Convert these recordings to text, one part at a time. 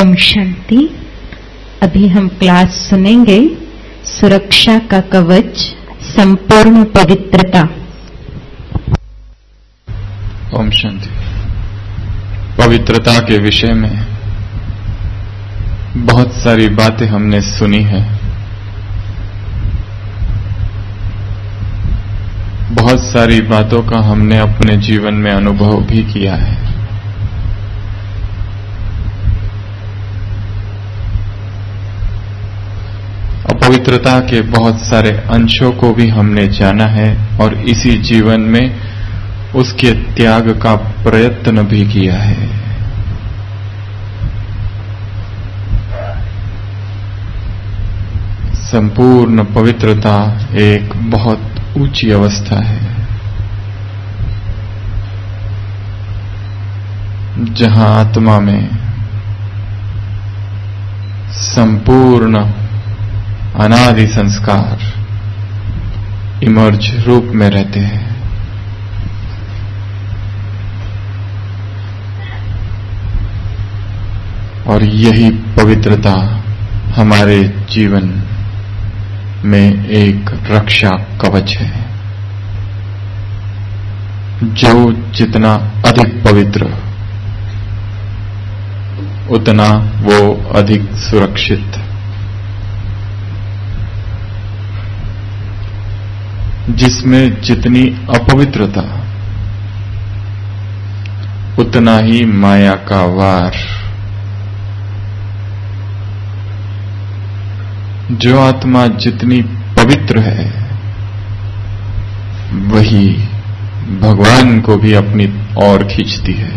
ओम शांति। अभी हम क्लास सुनेंगे सुरक्षा का कवच, संपूर्ण पवित्रता। ओम शांति। पवित्रता के विषय में बहुत सारी बातें हमने सुनी है, बहुत सारी बातों का हमने अपने जीवन में अनुभव भी किया है। पवित्रता के बहुत सारे अंशों को भी हमने जाना है और इसी जीवन में उसके त्याग का प्रयत्न भी किया है। संपूर्ण पवित्रता एक बहुत ऊंची अवस्था है, जहां आत्मा में संपूर्ण अनादि संस्कार इमर्ज रूप में रहते हैं। और यही पवित्रता हमारे जीवन में एक रक्षा कवच है, जो जितना अधिक पवित्र उतना वो अधिक सुरक्षित। जिसमें जितनी अपवित्रता उतना ही माया का वार। जो आत्मा जितनी पवित्र है वही भगवान को भी अपनी ओर खींचती है।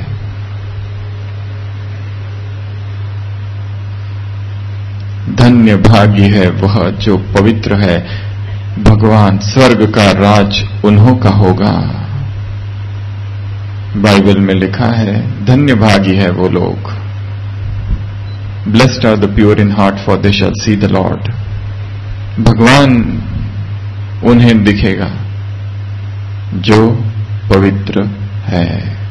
धन्य भागी है वह जो पवित्र है, भगवान स्वर्ग का राज उन्हों का होगा। बाइबल में लिखा है, धन्य भागी है वो लोग। Blessed are the pure in heart for they shall see the lord. भगवान उन्हें दिखेगा जो पवित्र है।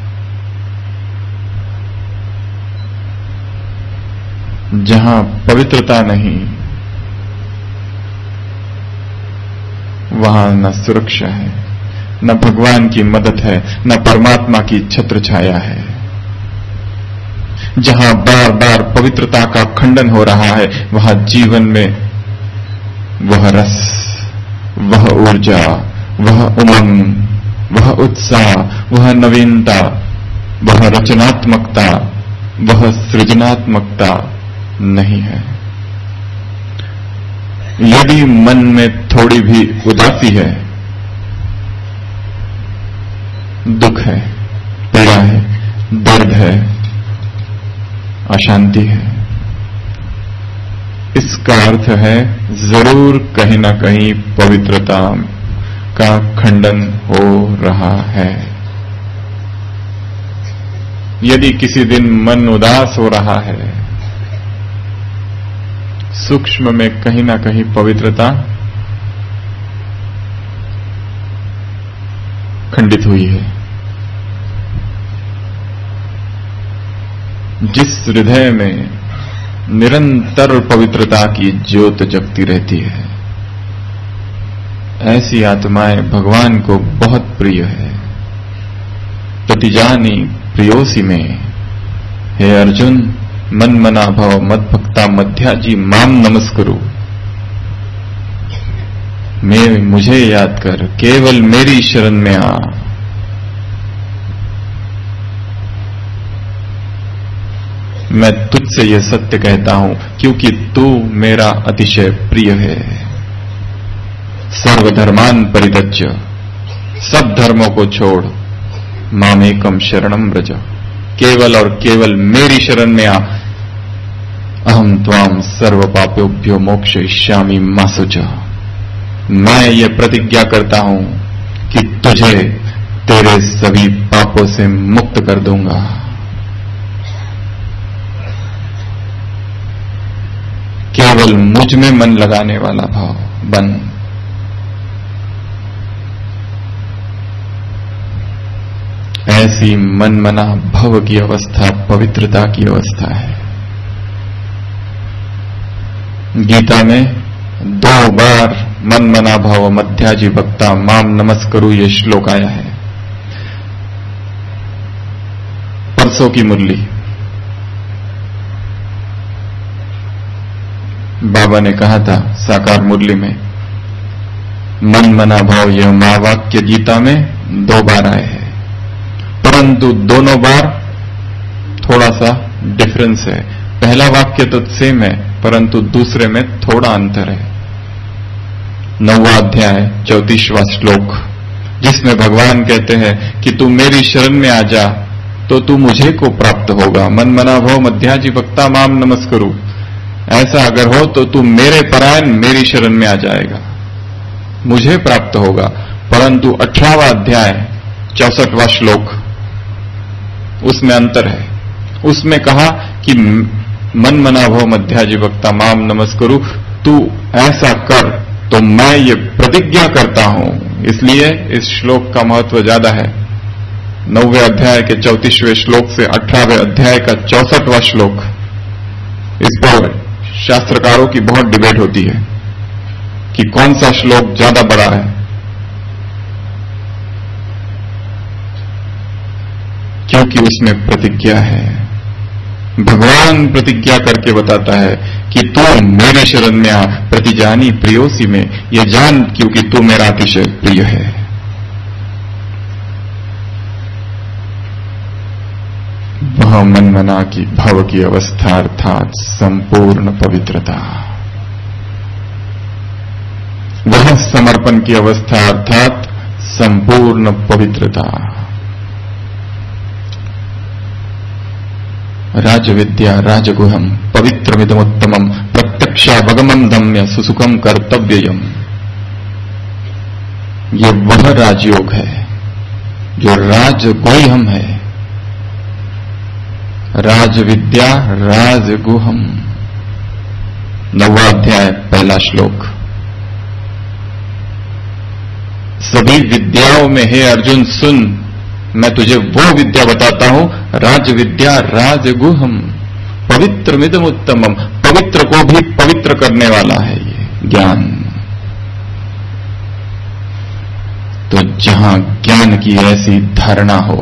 जहां पवित्रता नहीं वहां न सुरक्षा है, न भगवान की मदद है, न परमात्मा की छत्र छाया है। जहां बार बार पवित्रता का खंडन हो रहा है वहां जीवन में वह रस, वह ऊर्जा, वह उमंग, वह उत्साह, वह नवीनता, वह रचनात्मकता, वह सृजनात्मकता नहीं है। यदि मन में थोड़ी भी उदासी है, दुख है, पीड़ा है, दर्द है, अशांति है, इसका अर्थ है जरूर कहीं ना कहीं पवित्रता का खंडन हो रहा है। यदि किसी दिन मन उदास हो रहा है, सूक्ष्म में कहीं ना कहीं पवित्रता खंडित हुई है। जिस हृदय में निरंतर पवित्रता की ज्योत जगती रहती है, ऐसी आत्माएं भगवान को बहुत प्रिय है। प्रतिजानी प्रियोसी में, हे अर्जुन मन मना भव मद भक्ता मध्याजी माम नमस्कुरु। मुझे याद कर, केवल मेरी शरण में आ। मैं तुझसे यह सत्य कहता हूं क्योंकि तू मेरा अतिशय प्रिय है। सर्वधर्मान परित्यज्य, सब धर्मों को छोड़, मामेकम शरणम व्रज। केवल और केवल मेरी शरण में आ। अहम त्वाम सर्व पापेभ्यो मोक्षयिष्यामि मा शुच। मैं ये प्रतिज्ञा करता हूं कि तुझे तेरे सभी पापों से मुक्त कर दूंगा। केवल मुझ में मन लगाने वाला भाव बन। ऐसी मनमना भव की अवस्था पवित्रता की अवस्था है। गीता में 2 बार मन मना भाव मध्याजी वक्ता माम नमस्करु ये श्लोक आया है। परसों की मुरली बाबा ने कहा था साकार मुरली में, मन मना भाव यह महावाक्य गीता में 2 बार आए हैं, परंतु दोनों बार थोड़ा सा डिफरेंस है। पहला वाक्य तो सेम है, परंतु दूसरे में थोड़ा अंतर है। 9वां अध्याय 34वां श्लोक, जिसमें भगवान कहते हैं कि तू मेरी शरण में आ जा तो तू मुझे को प्राप्त होगा। मन मना भाव मध्याजी वक्ता माम नमस्करु, ऐसा अगर हो तो तू मेरे परायण मेरी शरण में आ जाएगा, मुझे प्राप्त होगा। परंतु 18वां अध्याय 64वां श्लोक, उसमें अंतर है। उसमें कहा कि मन मना भाव मध्याजी वक्ता माम नमस्करु, तू ऐसा कर तो मैं ये प्रतिज्ञा करता हूं। इसलिए इस श्लोक का महत्व ज्यादा है। 9वें अध्याय के 34वें श्लोक से 18वें अध्याय का 64वां श्लोक, इस पर शास्त्रकारों की बहुत डिबेट होती है कि कौन सा श्लोक ज्यादा बड़ा है, क्योंकि उसमें प्रतिज्ञा है। भगवान प्रतिज्ञा करके बताता है कि तू मेरे शरण में आ, प्रतिजानी प्रियोसी में, ये जान क्योंकि तू मेरा अतिशय प्रिय है। वह मन मना की भाव की अवस्था अर्थात संपूर्ण पवित्रता, वह समर्पण की अवस्था अर्थात संपूर्ण पवित्रता। राजविद्या राजगुहम पवित्रमिदमुत्तमम प्रत्यक्षावगमम दम्य सुसुखम कर्तव्ययम, ये वह राजयोग है जो राजगुह्यम है। राजविद्या राजगुहम, 9वां अध्याय 1 श्लोक। सभी विद्याओं में हे अर्जुन सुन, मैं तुझे वो विद्या बताता हूं, राज विद्या राजगुहम पवित्रमिदम उत्तमम, पवित्र को भी पवित्र करने वाला है ये ज्ञान। तो जहां ज्ञान की ऐसी धारणा हो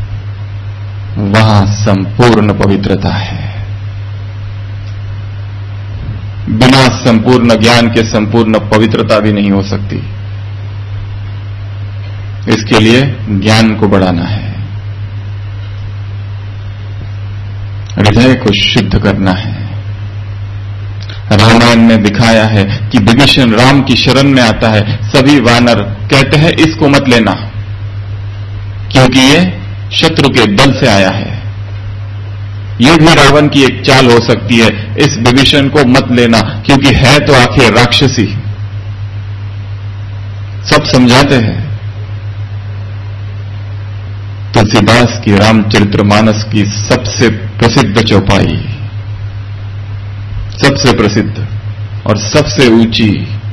वहां संपूर्ण पवित्रता है। बिना संपूर्ण ज्ञान के संपूर्ण पवित्रता भी नहीं हो सकती। इसके लिए ज्ञान को बढ़ाना है, हृदय को शुद्ध करना है। रामायण में दिखाया है कि विभीषण राम की शरण में आता है, सभी वानर कहते हैं इसको मत लेना क्योंकि ये शत्रु के दल से आया है। ये भी रावण की एक चाल हो सकती है, इस विभीषण को मत लेना क्योंकि है तो आखिर राक्षसी। सब समझाते हैं। तुलसीदास की रामचरितमानस की सबसे प्रसिद्ध चौपाई, सबसे प्रसिद्ध और सबसे ऊंची,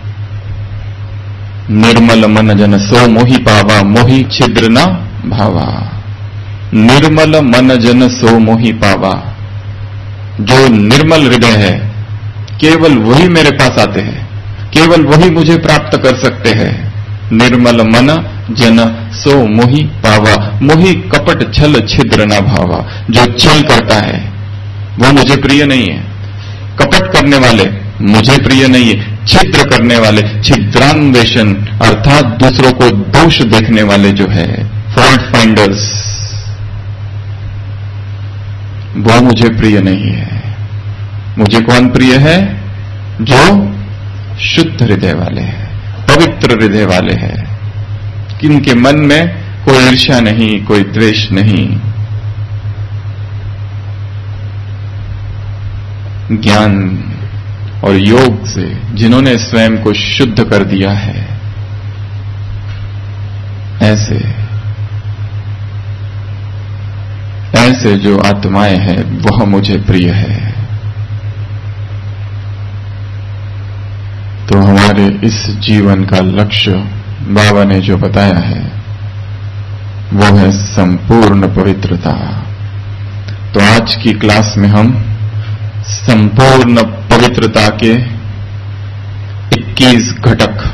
निर्मल मन जन सो मोहि पावा, मोहि छिद्र न भावा। निर्मल मन जन सो मोहि पावा, जो निर्मल हृदय है केवल वही मेरे पास आते हैं, केवल वही मुझे प्राप्त कर सकते हैं। निर्मल मन जन सो मोहि पावा, मोहि कपट छल छिद्र न भावा। जो छल करता है वो मुझे प्रिय नहीं है, कपट करने वाले मुझे प्रिय नहीं है, छिद्र करने वाले, छिद्रान्वेषण अर्थात दूसरों को दोष देखने वाले जो है, फॉल्ट फाइंडर्स, वो मुझे प्रिय नहीं है। मुझे कौन प्रिय है? जो शुद्ध हृदय वाले हैं, पवित्र हृदय वाले हैं, किनके मन में कोई ईर्ष्या नहीं, कोई द्वेष नहीं। ज्ञान और योग से जिन्होंने स्वयं को शुद्ध कर दिया है, ऐसे जो आत्माएं हैं वह मुझे प्रिय है। तो हमारे इस जीवन का लक्ष्य बाबा ने जो बताया है वो है संपूर्ण पवित्रता। तो आज की क्लास में हम संपूर्ण पवित्रता के 21 घटक,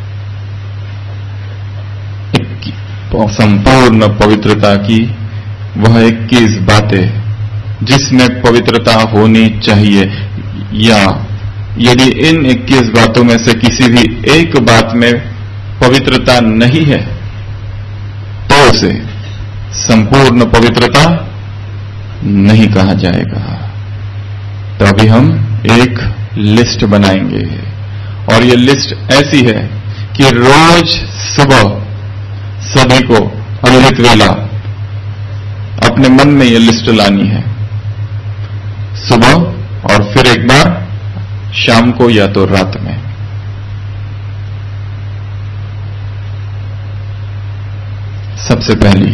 संपूर्ण पवित्रता की वह 21 बातें जिसमें पवित्रता होनी चाहिए, या यदि इन 21 बातों में से किसी भी एक बात में पवित्रता नहीं है तो उसे संपूर्ण पवित्रता नहीं कहा जाएगा। तो अभी हम एक लिस्ट बनाएंगे और ये लिस्ट ऐसी है कि रोज सुबह सभी को अमृत वेला अपने मन में ये लिस्ट लानी है, सुबह और फिर एक बार शाम को या तो रात में। सबसे पहली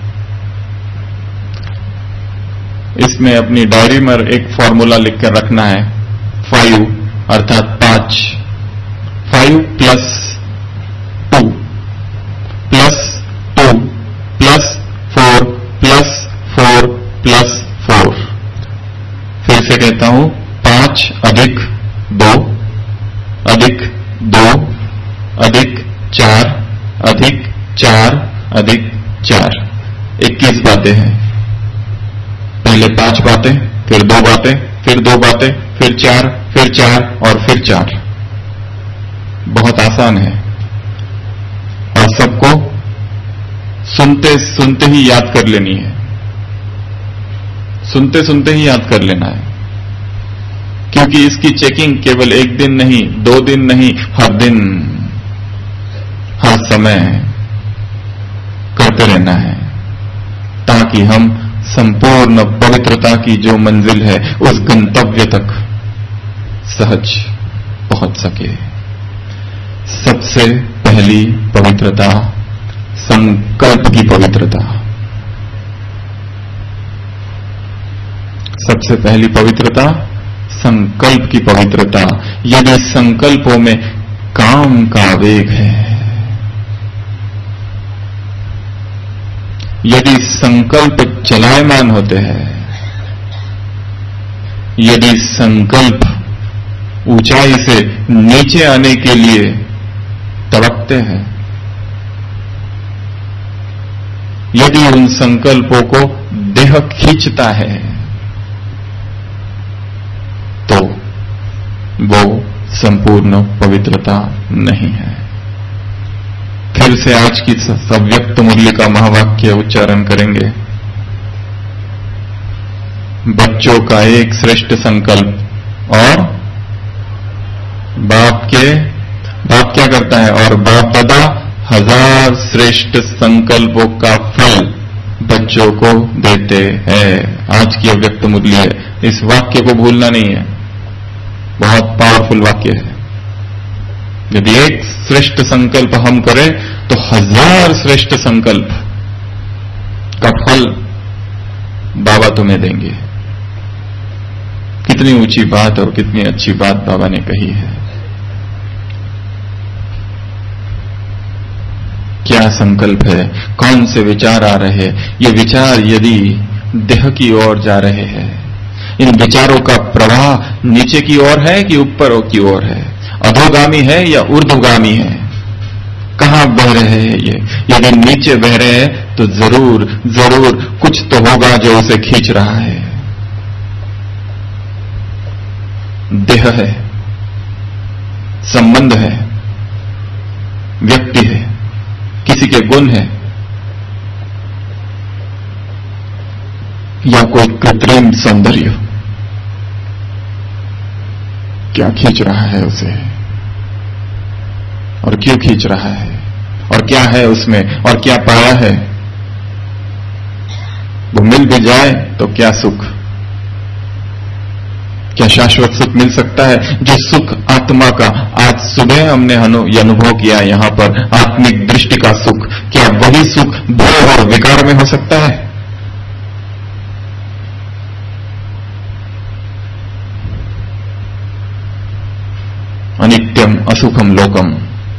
इसमें अपनी डायरी में एक फॉर्मूला लिखकर रखना है, 5 अर्थात 5 plus 2 plus 2 plus 4 plus 4 plus 4। फिर से कहता हूं, 5 अधिक 2 अधिक 2 अधिक 4 अधिक 4 अधिक 4, 21 बातें हैं। पहले 5 बातें, फिर 2 बातें, फिर 2 बातें, फिर 4, फिर 4 और फिर 4। बहुत आसान है और सबको सुनते सुनते ही याद कर लेनी है, सुनते सुनते ही याद कर लेना है, क्योंकि इसकी चेकिंग केवल एक दिन नहीं, 2 दिन नहीं, हर दिन हर समय करते रहना है, ताकि हम संपूर्ण पवित्रता की जो मंजिल है उस गंतव्य तक सहज पहुंच सके। सबसे पहली पवित्रता संकल्प की पवित्रता। सबसे पहली पवित्रता संकल्प की पवित्रता। यदि संकल्पों में काम का वेग है, यदि संकल्प चलायमान होते हैं, यदि संकल्प ऊंचाई से नीचे आने के लिए तड़पते हैं, यदि उन संकल्पों को देह खींचता है, तो वो संपूर्ण पवित्रता नहीं है। फिर से आज की सव्यक्त मुरली का महावाक्य उच्चारण करेंगे। बच्चों का एक श्रेष्ठ संकल्प और बाप क्या करता है, और बाप दादा 1000 श्रेष्ठ संकल्पों का फल बच्चों को देते हैं। आज की अव्यक्त मुरली है, इस वाक्य को भूलना नहीं है, बहुत पावरफुल वाक्य है। यदि एक श्रेष्ठ संकल्प हम करें तो 1000 श्रेष्ठ संकल्प का फल बाबा तुम्हें देंगे। कितनी ऊंची बात और कितनी अच्छी बात बाबा ने कही है। क्या संकल्प है, कौन से विचार आ रहे हैं, ये विचार यदि देह की ओर जा रहे हैं, इन विचारों का प्रवाह नीचे की ओर है कि ऊपर की ओर है, अधोगामी है या ऊर्ध्वगामी है, कहां बह रहे हैं ये। यदि नीचे बह रहे हैं तो जरूर जरूर कुछ तो होगा जो उसे खींच रहा है। देह है, संबंध है, व्यक्ति है, किसी के गुण है, या कोई कृत्रिम सौंदर्य, क्या खींच रहा है उसे और क्यों खींच रहा है, और क्या है उसमें और क्या पाया है। वो मिल भी जाए तो क्या सुख, क्या शाश्वत सुख मिल सकता है। जो सुख आत्मा का आज सुबह हमने अनुभव किया यहां पर, आत्मिक दृष्टि का सुख, क्या वही सुख भोग और विकार में हो सकता है। अनित्यम असुखम लोकम,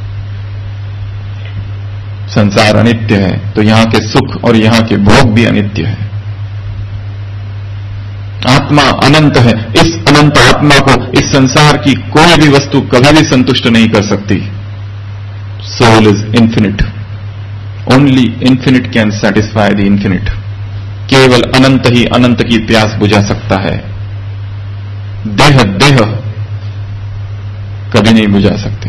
संसार अनित्य है तो यहां के सुख और यहां के भोग भी अनित्य है। आत्मा अनंत है। इस अनंत आत्मा को इस संसार की कोई भी वस्तु कभी भी संतुष्ट नहीं कर सकती। Soul is infinite, only infinite can satisfy the infinite. केवल अनंत ही अनंत की प्यास बुझा सकता है। देह कभी नहीं बुझा सकते।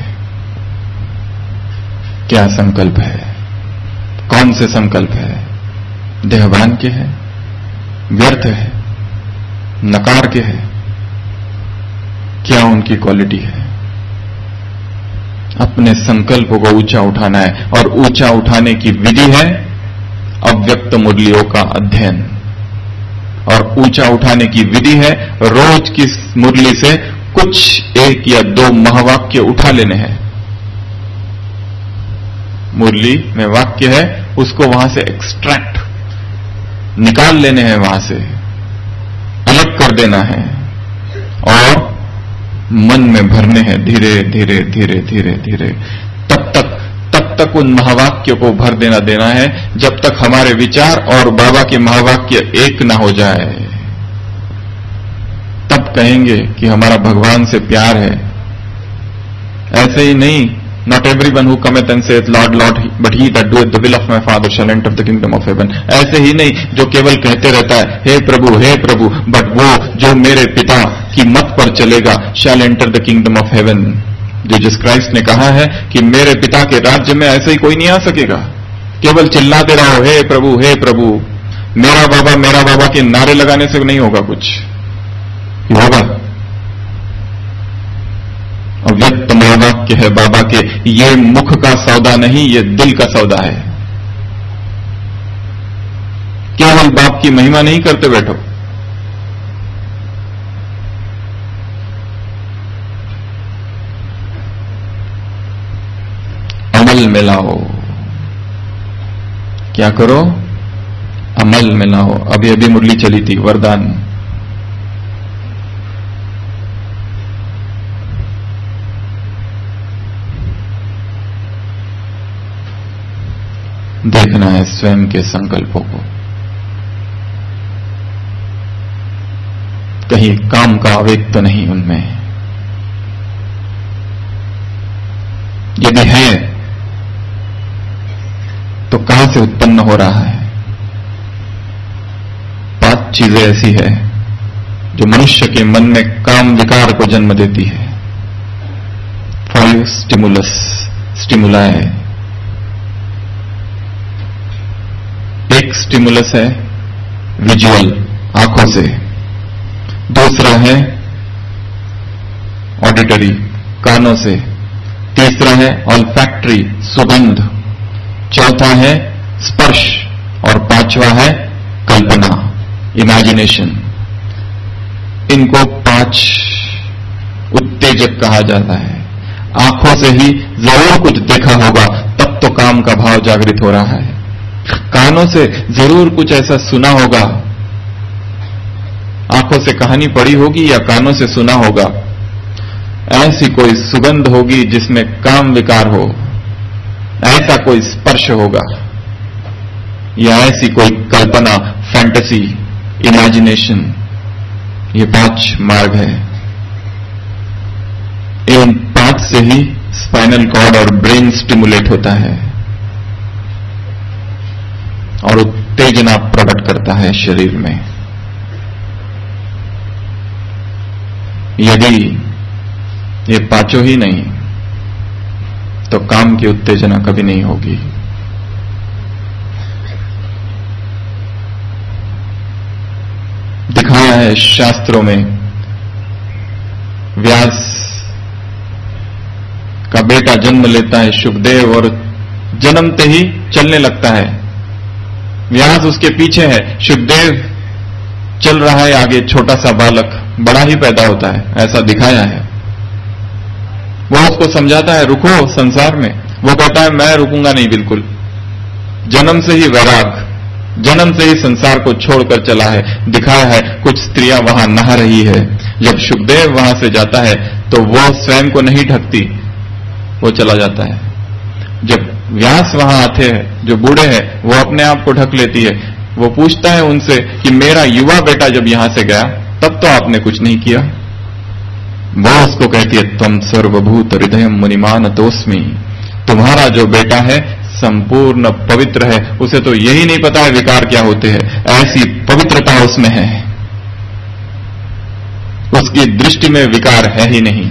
क्या संकल्प है, कौन से संकल्प है? देहवान के है, व्यर्थ है, नकार के है, क्या उनकी क्वालिटी है? अपने संकल्प को ऊंचा उठाना है, और ऊंचा उठाने की विधि है अव्यक्त मुरलियों का अध्ययन। और ऊंचा उठाने की विधि है रोज की मुरली से कुछ एक या दो महावाक्य उठा लेने हैं। मुरली में वाक्य है, उसको वहां से एक्सट्रैक्ट निकाल लेने हैं, वहां से अलग कर देना है और मन में भरने हैं धीरे धीरे धीरे धीरे धीरे। तब तक उन महावाक्य को भर देना है जब तक हमारे विचार और बाबा के महावाक्य एक ना हो जाए। तब कहेंगे कि हमारा भगवान से प्यार है। ऐसे ही नहीं, not everyone who cometh and saith lord lord but he that doeth the will of my father shall enter the kingdom of heaven. ऐसे ही नहीं जो केवल कहते रहता है हे प्रभु, बट वो जो मेरे पिता की मत पर चलेगा shall enter the kingdom of heaven. Jesus Christ ने कहा है कि मेरे पिता के राज्य में ऐसे ही कोई नहीं आ सकेगा। केवल चिल्लाते रहो हे प्रभु, मेरा बाबा के नारे लगाने से नहीं होगा, कुछ होगा। अव्यक्त महावाक्य है बाबा के, ये मुख का सौदा नहीं, ये दिल का सौदा है। केवल बाप की महिमा नहीं करते बैठो। अमल में लाओ। क्या करो? अमल में लाओ। अभी मुरली चली थी, वरदान। देखना है स्वयं के संकल्पों को, कहीं काम का आवेग तो नहीं उनमें। यदि है तो कहां से उत्पन्न हो रहा है? 5 चीजें ऐसी है जो मनुष्य के मन में काम विकार को जन्म देती है। 5 स्टिमुलाई। एक स्टिमुलस है विजुअल, आंखों से। दूसरा है ऑडिटरी, कानों से। तीसरा है ऑल्फैक्टरी, सुगंध। चौथा है स्पर्श, और 5वां है कल्पना, इमेजिनेशन। इनको 5 उत्तेजक कहा जाता है। आंखों से ही जरूर कुछ देखा होगा, तब तो काम का भाव जागृत हो रहा है। कानों से जरूर कुछ ऐसा सुना होगा, आंखों से कहानी पढ़ी होगी या कानों से सुना होगा। ऐसी कोई सुगंध होगी जिसमें काम विकार हो, ऐसा कोई स्पर्श होगा, या ऐसी कोई कल्पना, फैंटेसी, इमेजिनेशन। ये 5 मार्ग है। इन 5 से ही स्पाइनल कॉर्ड और ब्रेन स्टिमुलेट होता है और उत्तेजना प्रकट करता है शरीर में। यदि ये 5 ही नहीं तो काम की उत्तेजना कभी नहीं होगी। दिखाया है शास्त्रों में, व्यास का बेटा जन्म लेता है शुकदेव, और जन्मते ही चलने लगता है। व्यास उसके पीछे है, शुकदेव चल रहा है आगे, छोटा सा बालक बड़ा ही पैदा होता है, ऐसा दिखाया है। वो उसको समझाता है रुको संसार में, वो कहता है मैं रुकूंगा नहीं बिल्कुल। जन्म से ही वैराग, जन्म से ही संसार को छोड़कर चला है। दिखाया है कुछ स्त्रियां वहां नहा रही है, जब शुकदेव वहां से जाता है तो वो स्वयं को नहीं ढकती, वो चला जाता है। जब व्यास वहां आते हैं जो बूढ़े हैं, वो अपने आप को ढक लेती है। वो पूछता है उनसे कि मेरा युवा बेटा जब यहां से गया तब तो आपने कुछ नहीं किया। वो उसको कहती है त्वं सर्वभूत हृदयम मुनिमान तोस्मि, तुम्हारा जो बेटा है संपूर्ण पवित्र है, उसे तो यही नहीं पता है विकार क्या होते हैं, ऐसी पवित्रता उसमें है, उसकी दृष्टि में विकार है ही नहीं।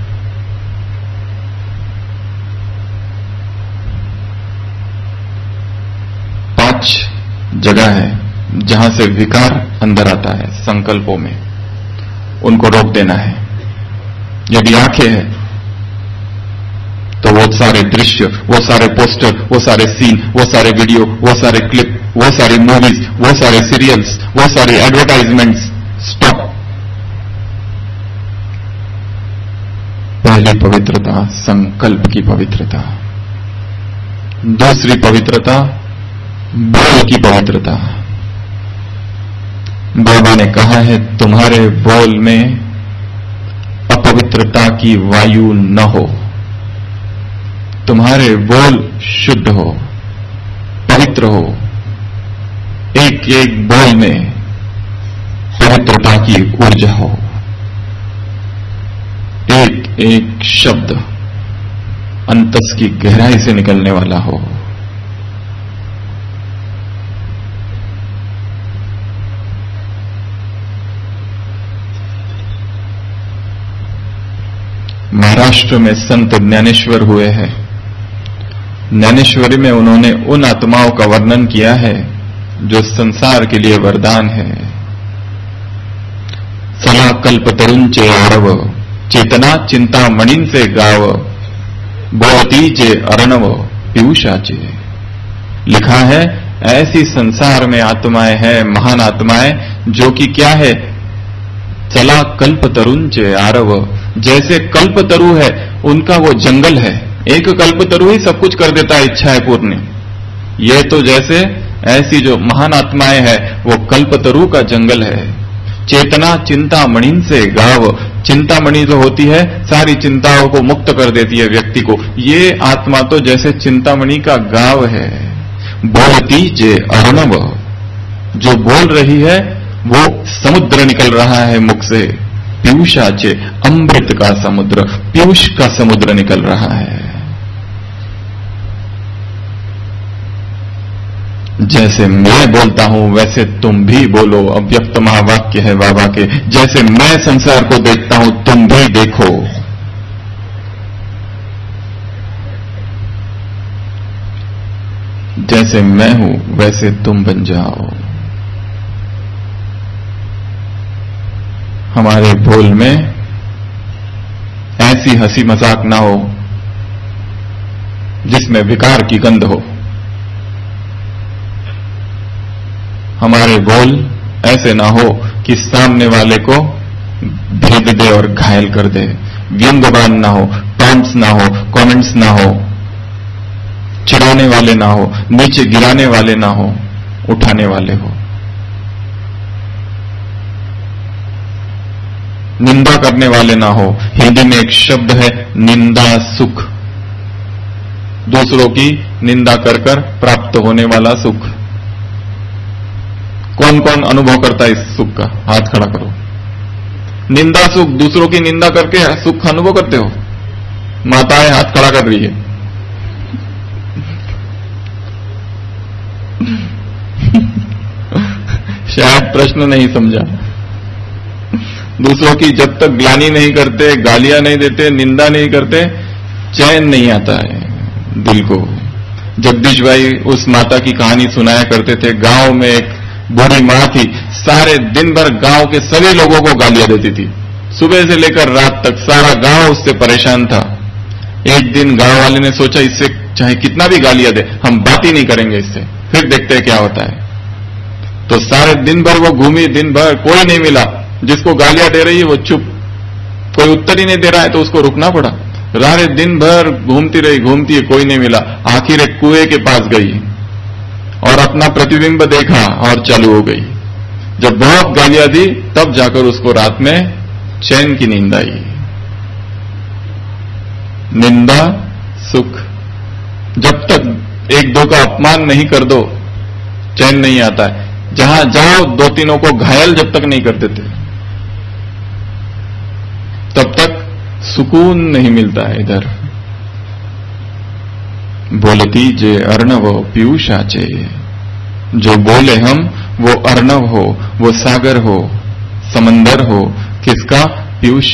जगह है जहां से विकार अंदर आता है संकल्पों में, उनको रोक देना है। यदि आंखें हैं तो वो सारे दृश्य, वो सारे पोस्टर, वो सारे सीन, वो सारे वीडियो, वो सारे क्लिप, वो सारी मूवीज, वो सारे सीरियल्स, वो सारी एडवर्टाइजमेंट्स, स्टॉप। पहली पवित्रता संकल्प की पवित्रता, दूसरी पवित्रता बोल की पवित्रता। बाबा ने कहा है तुम्हारे बोल में अपवित्रता की वायु न हो, तुम्हारे बोल शुद्ध हो, पवित्र हो, एक एक बोल में पवित्रता की ऊर्जा हो, एक एक शब्द अंतस की गहराई से निकलने वाला हो। महाराष्ट्र में संत ज्ञानेश्वर हुए हैं। ज्ञानेश्वरी में उन्होंने उन आत्माओं का वर्णन किया है जो संसार के लिए वरदान है। सला कल्प तरुंचे आरव, चेतना चिंता मणिन से गाव, बोलती चे अरणव पीयूषाचे। लिखा है ऐसी संसार में आत्माएं हैं, महान आत्माएं, जो कि क्या है, चला कल्प तरुंचे आरव, जैसे कल्प तरु है उनका वो जंगल है, एक कल्प तरु ही सब कुछ कर देता है इच्छाएं पूर्ण। ये तो जैसे ऐसी जो महान आत्माएं हैं वो कल्प तरु का जंगल है। चेतना चिंता मणिन से गाव, चिंतामणि जो होती है सारी चिंताओं को मुक्त कर देती है व्यक्ति को। ये आत्मा तो जैसे चिंतामणि का गाव है। बोलती जे अर्णव, जो बोल रही है वो समुद्र निकल रहा है मुख से। पीयूषाचे, अमृत का समुद्र, पीयूष का समुद्र निकल रहा है। जैसे मैं बोलता हूं वैसे तुम भी बोलो, अव्यक्त महावाक्य है बाबा के। जैसे मैं संसार को देखता हूं तुम भी देखो। जैसे मैं हूं वैसे तुम बन जाओ। हमारे बोल में ऐसी हंसी मजाक ना हो जिसमें विकार की गंध हो। हमारे बोल ऐसे ना हो कि सामने वाले को भेद दे और घायल कर दे। व्यंग्यवान ना हो, टॉन्ट्स ना हो, कमेंट्स ना हो, चिढ़ाने वाले ना हो, नीचे गिराने वाले ना हो, उठाने वाले हो। निंदा करने वाले ना हो। हिंदी में एक शब्द है निंदा सुख, दूसरों की निंदा कर कर प्राप्त होने वाला सुख। कौन कौन अनुभव करता है इस सुख का? हाथ खड़ा करो। निंदा सुख, दूसरों की निंदा करके सुख अनुभव करते हो? माताएं हाथ खड़ा कर रही है। शायद प्रश्न नहीं समझा। दूसरों की जब तक ग्लानि नहीं करते, गालियां नहीं देते, निंदा नहीं करते, चैन नहीं आता है दिल को। जगदीश भाई उस माता की कहानी सुनाया करते थे। गांव में एक बूढ़ी मां थी, सारे दिन भर गांव के सभी लोगों को गालियां देती थी। सुबह से लेकर रात तक सारा गांव उससे परेशान था। एक दिन गांव वाले ने सोचा इससे चाहे कितना भी गालियां दे हम बात ही नहीं करेंगे इससे, फिर देखते हैं क्या होता है। तो सारे दिन भर वो घूमी, दिन भर कोई नहीं मिला। जिसको गालियां दे रही है वो चुप, कोई उत्तर ही नहीं दे रहा है तो उसको रुकना पड़ा। सारे दिन भर घूमती रही, घूमती है, कोई नहीं मिला। आखिर एक कुएं के पास गई और अपना प्रतिबिंब देखा और चालू हो गई। जब बहुत गालियां दी तब जाकर उसको रात में चैन की नींद आई। निंदा सुख, जब तक एक दो का अपमान नहीं कर दो चैन नहीं आता है। जहां जाओ दो तीनों को घायल जब तक नहीं कर देते सुकून नहीं मिलता है इधर। बोलती जे अर्णव पीयूषाचे, जो बोले हम वो अर्णव हो, वो सागर हो, समंदर हो, किसका? पीयूष,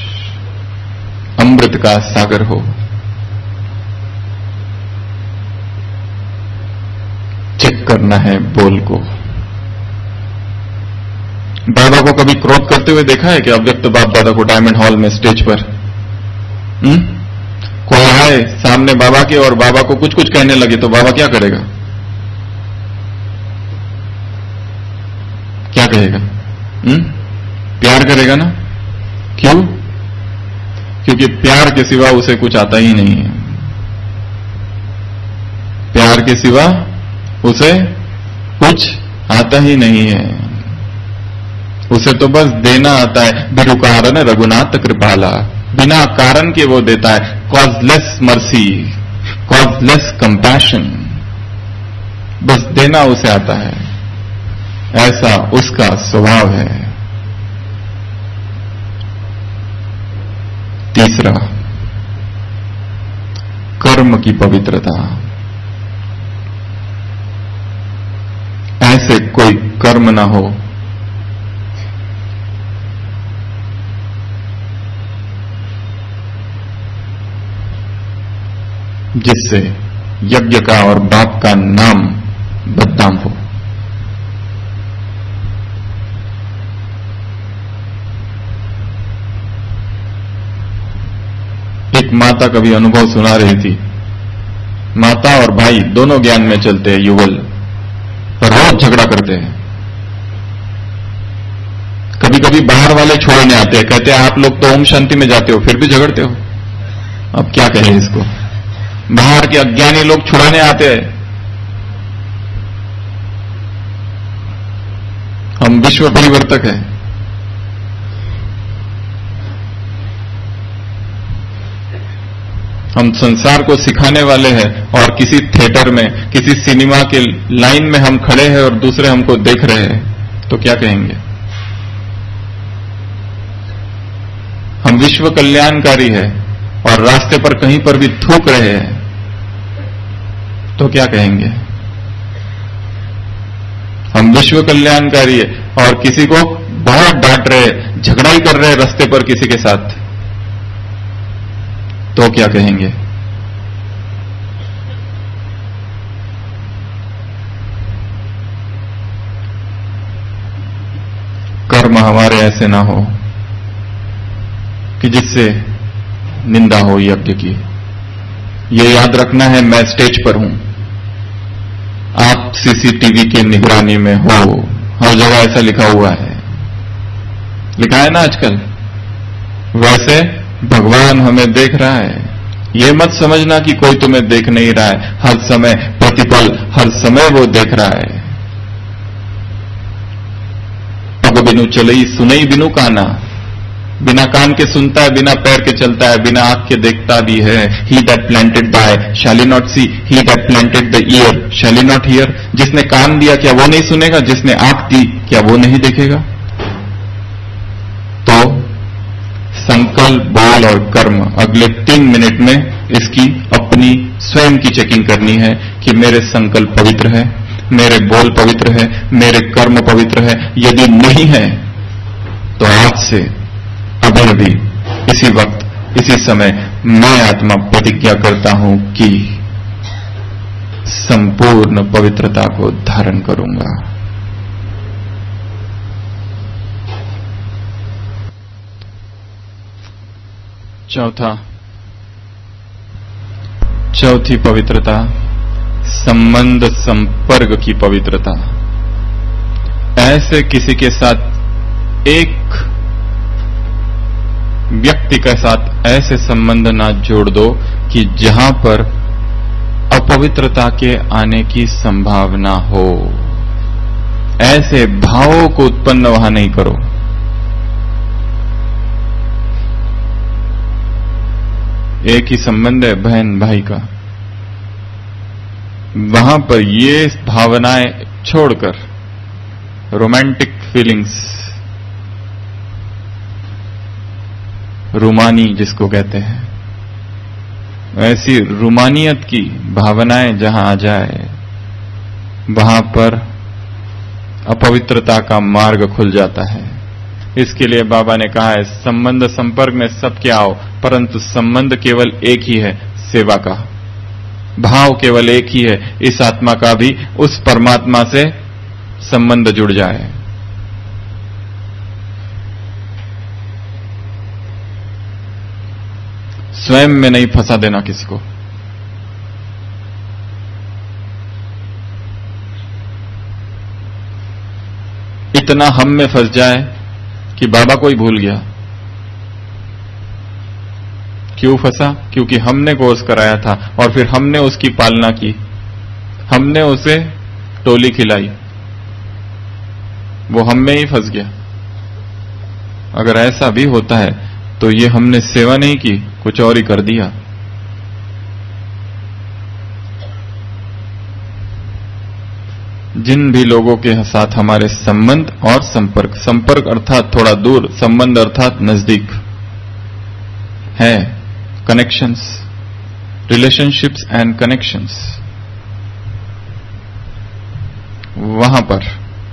अमृत का सागर हो। चेक करना है बोल को। बाबा को कभी क्रोध करते हुए देखा है कि अव्यक्त बाप दादा को डायमंड हॉल में स्टेज पर? कोई आए सामने बाबा के और बाबा को कुछ कुछ कहने लगे तो बाबा क्या करेगा? क्या कहेगा? प्यार करेगा ना? क्यों? क्योंकि प्यार के सिवा उसे कुछ आता ही नहीं है। प्यार के सिवा उसे कुछ आता ही नहीं है। उसे तो बस देना आता है। बिरुकारण रघुनाथ कृपाला, बिना कारण के वो देता है। कॉजलेस मर्सी, कॉजलेस कंपैशन, बस देना उसे आता है। ऐसा उसका स्वभाव है। तीसरा, कर्म की पवित्रता। ऐसे कोई कर्म ना हो जिससे यज्ञ का और बाप का नाम बदनाम हो। एक माता कभी अनुभव सुना रही थी। माता और भाई दोनों ज्ञान में चलते हैं, युगल, पर रोज झगड़ा करते हैं। कभी कभी बाहर वाले छोड़ने आते हैं, कहते हैं आप लोग तो ओम शांति में जाते हो फिर भी झगड़ते हो। अब क्या कहें इसको? बाहर के अज्ञानी लोग छुड़ाने आते हैं। हम विश्व परिवर्तक हैं। हम संसार को सिखाने वाले हैं और किसी थिएटर में, किसी सिनेमा के लाइन में हम खड़े हैं और दूसरे हमको देख रहे हैं, तो क्या कहेंगे? हम विश्व कल्याणकारी है और रास्ते पर कहीं पर भी थूक रहे हैं, तो क्या कहेंगे? हम विश्व कल्याणकारी है और किसी को बहुत डांट रहे, झगड़ा ही कर रहे रास्ते पर किसी के साथ, तो क्या कहेंगे? कर्म हमारे ऐसे ना हो कि जिससे निंदा हो यज्ञ की। ये याद रखना है, मैं स्टेज पर हूं, आप सीसीटीवी की निगरानी में हो। हर जगह ऐसा लिखा हुआ है, लिखा है ना आजकल। वैसे भगवान हमें देख रहा है। ये मत समझना कि कोई तुम्हें देख नहीं रहा है। हर समय, प्रतिपल, हर समय वो देख रहा है। पग बिनु चलई सुनई बिनु काना, बिना कान के सुनता है, बिना पैर के चलता है, बिना आंख के देखता भी है। He that planted the eye shall he not see, he that planted the ear shall he not hear. जिसने कान दिया क्या वो नहीं सुनेगा? जिसने आंख दी क्या वो नहीं देखेगा? तो संकल्प, बोल और कर्म, अगले 3 मिनट में इसकी अपनी स्वयं की चेकिंग करनी है कि मेरे संकल्प पवित्र है, मेरे बोल पवित्र है, मेरे कर्म पवित्र है। यदि नहीं है तो आज से अभी अभी इसी वक्त, इसी समय मैं आत्मा प्रतिज्ञा करता हूं कि संपूर्ण पवित्रता को धारण करूंगा। चौथी पवित्रता, संबंध संपर्क की पवित्रता। ऐसे किसी के साथ, एक व्यक्ति के साथ ऐसे संबंध ना जोड़ दो कि जहां पर अपवित्रता के आने की संभावना हो। ऐसे भावों को उत्पन्न वहां नहीं करो। एक ही संबंध है बहन भाई का, वहां पर ये भावनाएं छोड़कर, रोमांटिक फीलिंग्स, रूमानी जिसको कहते हैं, ऐसी रूमानियत की भावनाएं जहां आ जाए, वहां पर अपवित्रता का मार्ग खुल जाता है। इसके लिए बाबा ने कहा है, संबंध संपर्क में सबके आओ, परंतु संबंध केवल एक ही है, सेवा का। भाव केवल एक ही है, इस आत्मा का भी उस परमात्मा से संबंध जुड़ जाए। स्वयं में नहीं फंसा देना किसको। इतना हम में फंस जाए कि बाबा को ही भूल गया। क्यों फंसा? क्योंकि हमने कोर्स कराया था और फिर हमने उसकी पालना की, हमने उसे टोली खिलाई, वो हम में ही फंस गया। अगर ऐसा भी होता है तो ये हमने सेवा नहीं की, कुछ और ही कर दिया। जिन भी लोगों के साथ हमारे संबंध और संपर्क, संपर्क अर्थात थोड़ा दूर, संबंध अर्थात नजदीक है, कनेक्शंस, रिलेशनशिप्स एंड कनेक्शंस, वहां पर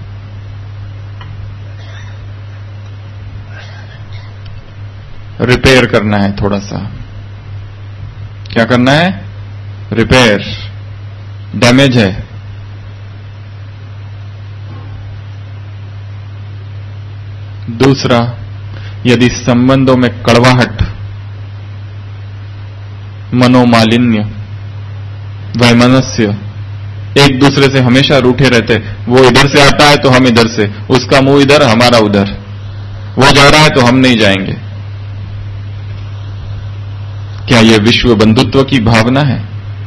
रिपेयर करना है। थोड़ा सा क्या करना है? रिपेयर। डैमेज है। दूसरा, यदि संबंधों में कड़वाहट, मनोमालिन्य, वैमनस्य, एक दूसरे से हमेशा रूठे रहते, वो इधर से आता है तो हम इधर से, उसका मुंह इधर हमारा उधर, वो जा रहा है तो हम नहीं जाएंगे, क्या यह विश्व बंधुत्व की भावना है?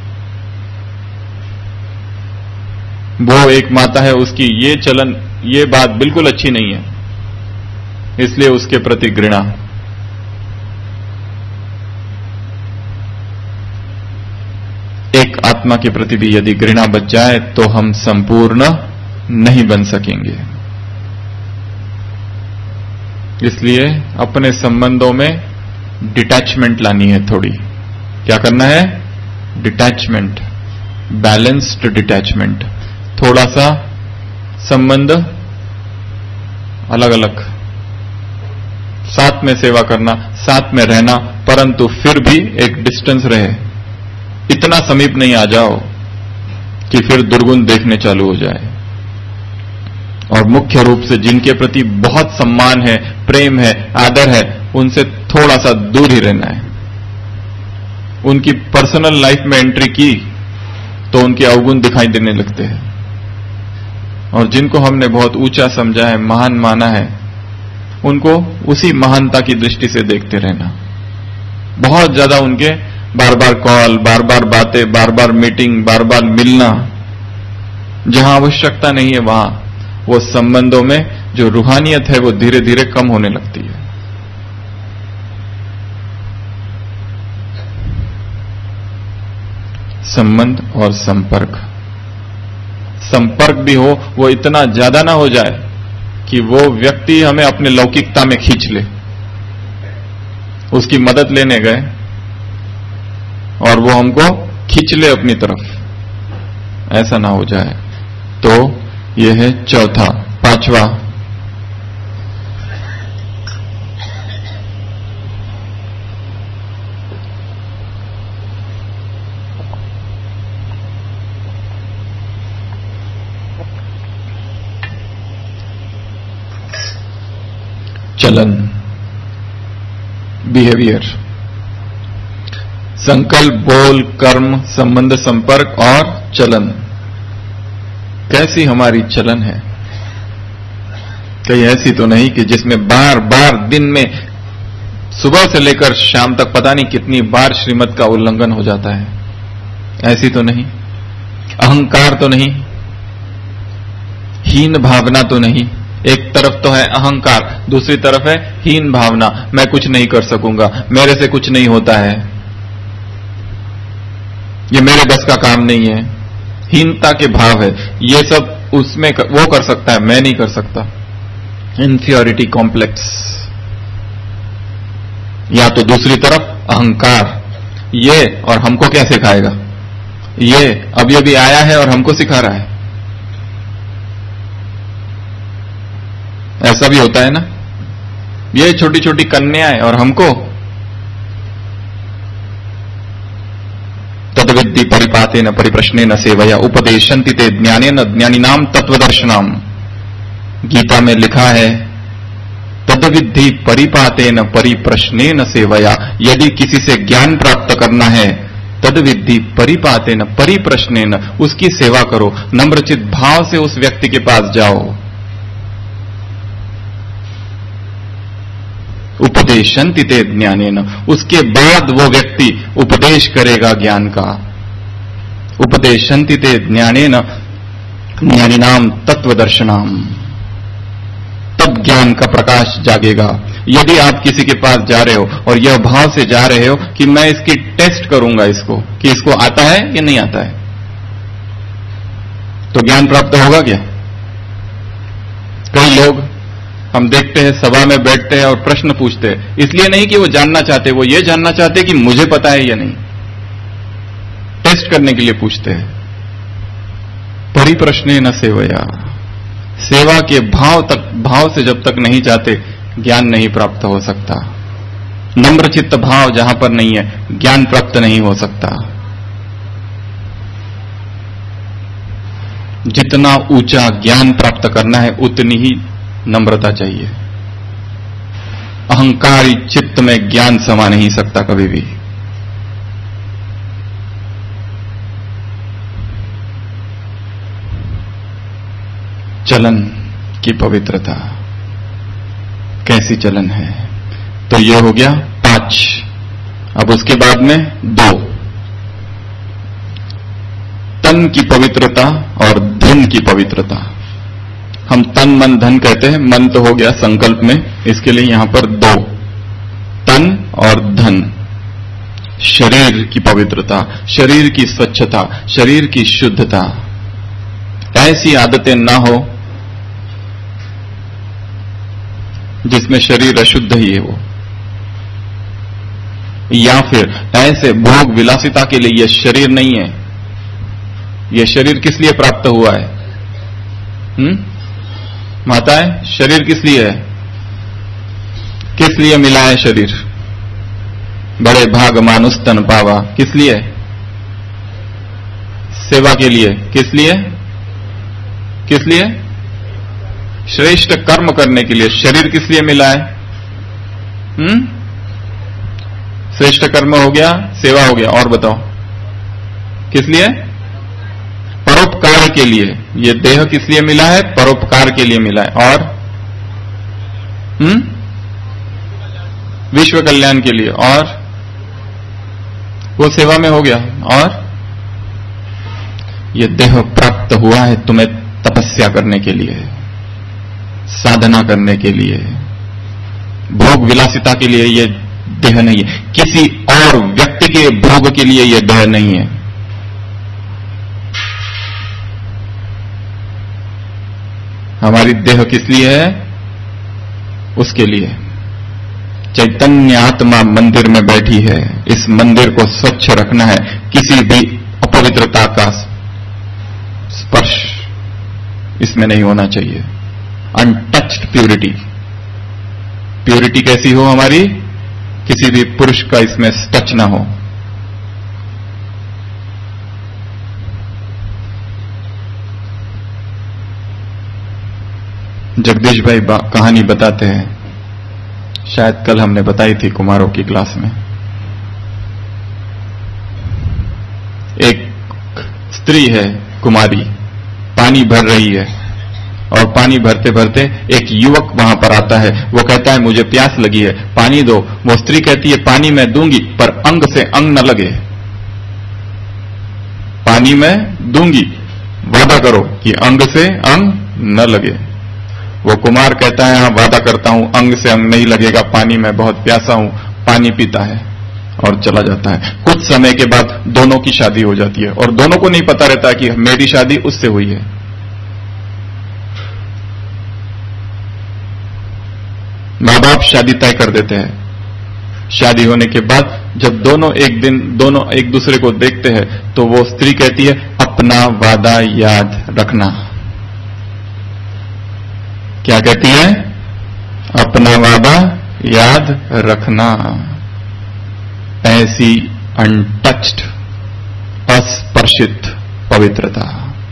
वो एक माता है, उसकी ये चलन, ये बात बिल्कुल अच्छी नहीं है, इसलिए उसके प्रति घृणा। एक आत्मा के प्रति भी यदि घृणा बच जाए तो हम संपूर्ण नहीं बन सकेंगे। इसलिए अपने संबंधों में डिटैचमेंट लानी है थोड़ी। क्या करना है? Detachment, balanced detachment. थोड़ा सा संबंध अलग अलग, साथ में सेवा करना, साथ में रहना, परंतु फिर भी एक डिस्टेंस रहे। इतना समीप नहीं आ जाओ कि फिर दुर्गुण देखने चालू हो जाए। और मुख्य रूप से जिनके प्रति बहुत सम्मान है, प्रेम है, आदर है, उनसे थोड़ा सा दूर ही रहना है। उनकी पर्सनल लाइफ में एंट्री की तो उनके अवगुण दिखाई देने लगते हैं। और जिनको हमने बहुत ऊंचा समझा है, महान माना है, उनको उसी महानता की दृष्टि से देखते रहना। बहुत ज्यादा उनके बार बार कॉल, बार बार बातें, बार बार मीटिंग, बार बार मिलना, जहां आवश्यकता नहीं है वहां वो संबंधों में जो रूहानियत है वो धीरे धीरे कम होने लगती है। संबंध और संपर्क, संपर्क भी हो, वो इतना ज्यादा ना हो जाए कि वो व्यक्ति हमें अपने लौकिकता में खींच ले। उसकी मदद लेने गए और वो हमको खींच ले अपनी तरफ, ऐसा ना हो जाए। तो यह है चौथा। पांचवा, चलन, बिहेवियर। संकल्प, बोल, कर्म, संबंध, संपर्क और चलन। कैसी हमारी चलन है? कहीं ऐसी तो नहीं कि जिसमें बार बार दिन में सुबह से लेकर शाम तक पता नहीं कितनी बार श्रीमत का उल्लंघन हो जाता है? ऐसी तो नहीं? अहंकार तो नहीं? हीन भावना तो नहीं? एक तरफ तो है अहंकार, दूसरी तरफ है हीन भावना, मैं कुछ नहीं कर सकूंगा, मेरे से कुछ नहीं होता है, ये मेरे बस का काम नहीं है, हीनता के भाव है। ये सब उसमें वो कर सकता है, मैं नहीं कर सकता। इंफीरियरिटी कॉम्प्लेक्स, या तो दूसरी तरफ अहंकार, ये और हमको क्या सिखाएगा, ये अभी अभी आया है और हमको सिखा रहा है। ऐसा भी होता है ना, ये छोटी छोटी कन्याएं और हमको तद्विद्धि परिपातेन परिप्रश्नेन सेवया उपदेशन्ति ते ज्ञानेन ज्ञानिनाम तत्वदर्शनाम। गीता में लिखा है तद्विद्धि परिपातेन परिप्रश्नेन सेवया, यदि किसी से ज्ञान प्राप्त करना है तद्विद्धि परिपातेन परिप्रश्नेन, उसकी सेवा करो, नम्रचित भाव से उस व्यक्ति के पास जाओ। उपदेशन्ति ते ज्ञानेन, उसके बाद वो व्यक्ति उपदेश करेगा ज्ञान का। उपदेशन्ति ते ज्ञानेन ज्ञानिनाम तत्वदर्शनाम, तब ज्ञान का प्रकाश जागेगा। यदि आप किसी के पास जा रहे हो और यह भाव से जा रहे हो कि मैं इसकी टेस्ट करूंगा इसको, कि इसको आता है या नहीं आता है, तो ज्ञान प्राप्त होगा क्या? कई लोग हम देखते हैं सभा में बैठते हैं और प्रश्न पूछते हैं, इसलिए नहीं कि वो जानना चाहते, वो ये जानना चाहते कि मुझे पता है या नहीं, टेस्ट करने के लिए पूछते हैं। परिप्रश्नेन सेवया, सेवा के भाव से जब तक नहीं जाते ज्ञान नहीं प्राप्त हो सकता। नम्रचित्त भाव जहां पर नहीं है ज्ञान प्राप्त नहीं हो सकता। जितना ऊंचा ज्ञान प्राप्त करना है उतनी ही नम्रता चाहिए। अहंकारी चित्त में ज्ञान समा नहीं सकता कभी भी। चलन की पवित्रता कैसी चलन है, तो यह हो गया 5। अब उसके बाद में 2, तन की पवित्रता और धन की पवित्रता। हम तन मन धन कहते हैं, मन तो हो गया संकल्प में, इसके लिए यहां पर 2, तन और धन। शरीर की पवित्रता, शरीर की स्वच्छता, शरीर की शुद्धता। ऐसी आदतें ना हो जिसमें शरीर अशुद्ध ही है वो, या फिर ऐसे भोग विलासिता के लिए यह शरीर नहीं है। यह शरीर किस लिए प्राप्त हुआ है? माताएं, शरीर किस लिए है? किस लिए मिला है शरीर? बड़े भाग मानुष तन पावा, किस लिए? सेवा के लिए। किस लिए? किस लिए? श्रेष्ठ कर्म करने के लिए। शरीर किस लिए मिला है? श्रेष्ठ कर्म हो गया, सेवा हो गया, और बताओ किस लिए? परोपकार के लिए। ये देह किस लिए मिला है? परोपकार के लिए मिला है। और विश्व कल्याण के लिए, और वो सेवा में हो गया। और ये देह प्राप्त हुआ है तुम्हें तपस्या करने के लिए, साधना करने के लिए, भोग विलासिता के लिए। ये देह नहीं है, किसी और व्यक्ति के भोग के लिए यह देह नहीं है। हमारी देह किस लिए है? उसके लिए। चैतन्य आत्मा मंदिर में बैठी है, इस मंदिर को स्वच्छ रखना है, किसी भी अपवित्रता का स्पर्श इसमें नहीं होना चाहिए। Untouched purity. प्यूरिटी कैसी हो हमारी? किसी भी पुरुष का इसमें टच ना हो। जगदीश भाई कहानी बताते हैं, शायद कल हमने बताई थी कुमारों की क्लास में। एक स्त्री है कुमारी, पानी भर रही है, और पानी भरते भरते एक युवक वहां पर आता है। वो कहता है मुझे प्यास लगी है, पानी दो। वो स्त्री कहती है पानी मैं दूंगी, पर अंग से अंग न लगे। पानी मैं दूंगी, वादा करो कि अंग से अंग न लगे। वो कुमार कहता है हाँ वादा करता हूं, अंग से अंग नहीं लगेगा, पानी मैं बहुत प्यासा हूं। पानी पीता है और चला जाता है। कुछ समय के बाद दोनों की शादी हो जाती है, और दोनों को नहीं पता रहता कि मेरी शादी उससे हुई है। मां बाप शादी तय कर देते हैं शादी होने के बाद जब दोनों एक दूसरे को देखते हैं तो वो स्त्री कहती है अपना वादा याद रखना। क्या कहती है? अपना वादा याद रखना। ऐसी अनटच्ड, अस्पर्शित पवित्रता।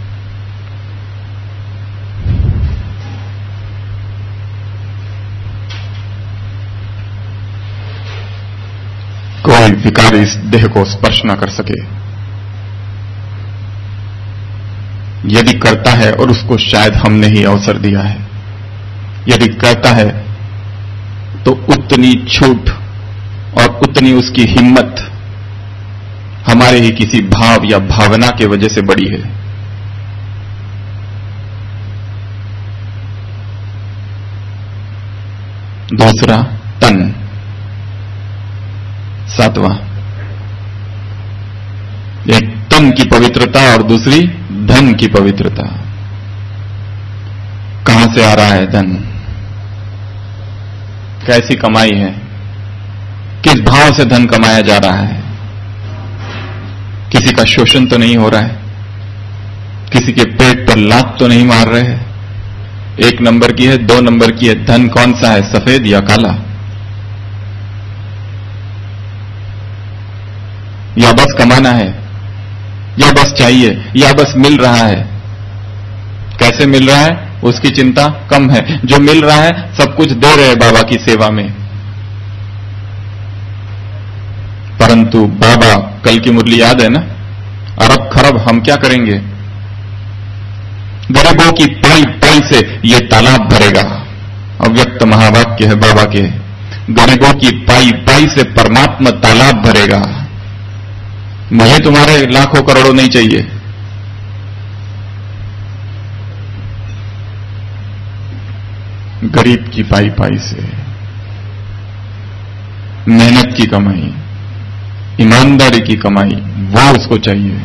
कोई विकार इस देह को स्पर्श न कर सके। यदि करता है और उसको शायद हमने ही अवसर दिया है, यदि करता है तो उतनी छूट और उतनी उसकी हिम्मत हमारे ही किसी भाव या भावना के वजह से बड़ी है। दूसरा तन, सातवां, एक तन की पवित्रता और दूसरी धन की पवित्रता। कहां से आ रहा है धन? कैसी कमाई है? किस भाव से धन कमाया जा रहा है? किसी का शोषण तो नहीं हो रहा है? किसी के पेट पर लात तो नहीं मार रहे हैं? 1 नंबर की है, 2 नंबर की है। धन कौन सा है, सफेद या काला? या बस कमाना है, या बस चाहिए, या बस मिल रहा है? कैसे मिल रहा है उसकी चिंता कम है, जो मिल रहा है सब कुछ दे रहे बाबा की सेवा में। परंतु बाबा, कल की मुरली याद है ना, अरब खरब हम क्या करेंगे? गरीबों की पाई पाई से ये तालाब भरेगा। अव्यक्त महावाक्य है बाबा के, गरीबों की पाई पाई से परमात्मा तालाब भरेगा। मुझे तुम्हारे लाखों करोड़ों नहीं चाहिए। गरीब की पाई पाई से, मेहनत की कमाई, ईमानदारी की कमाई, वो उसको चाहिए।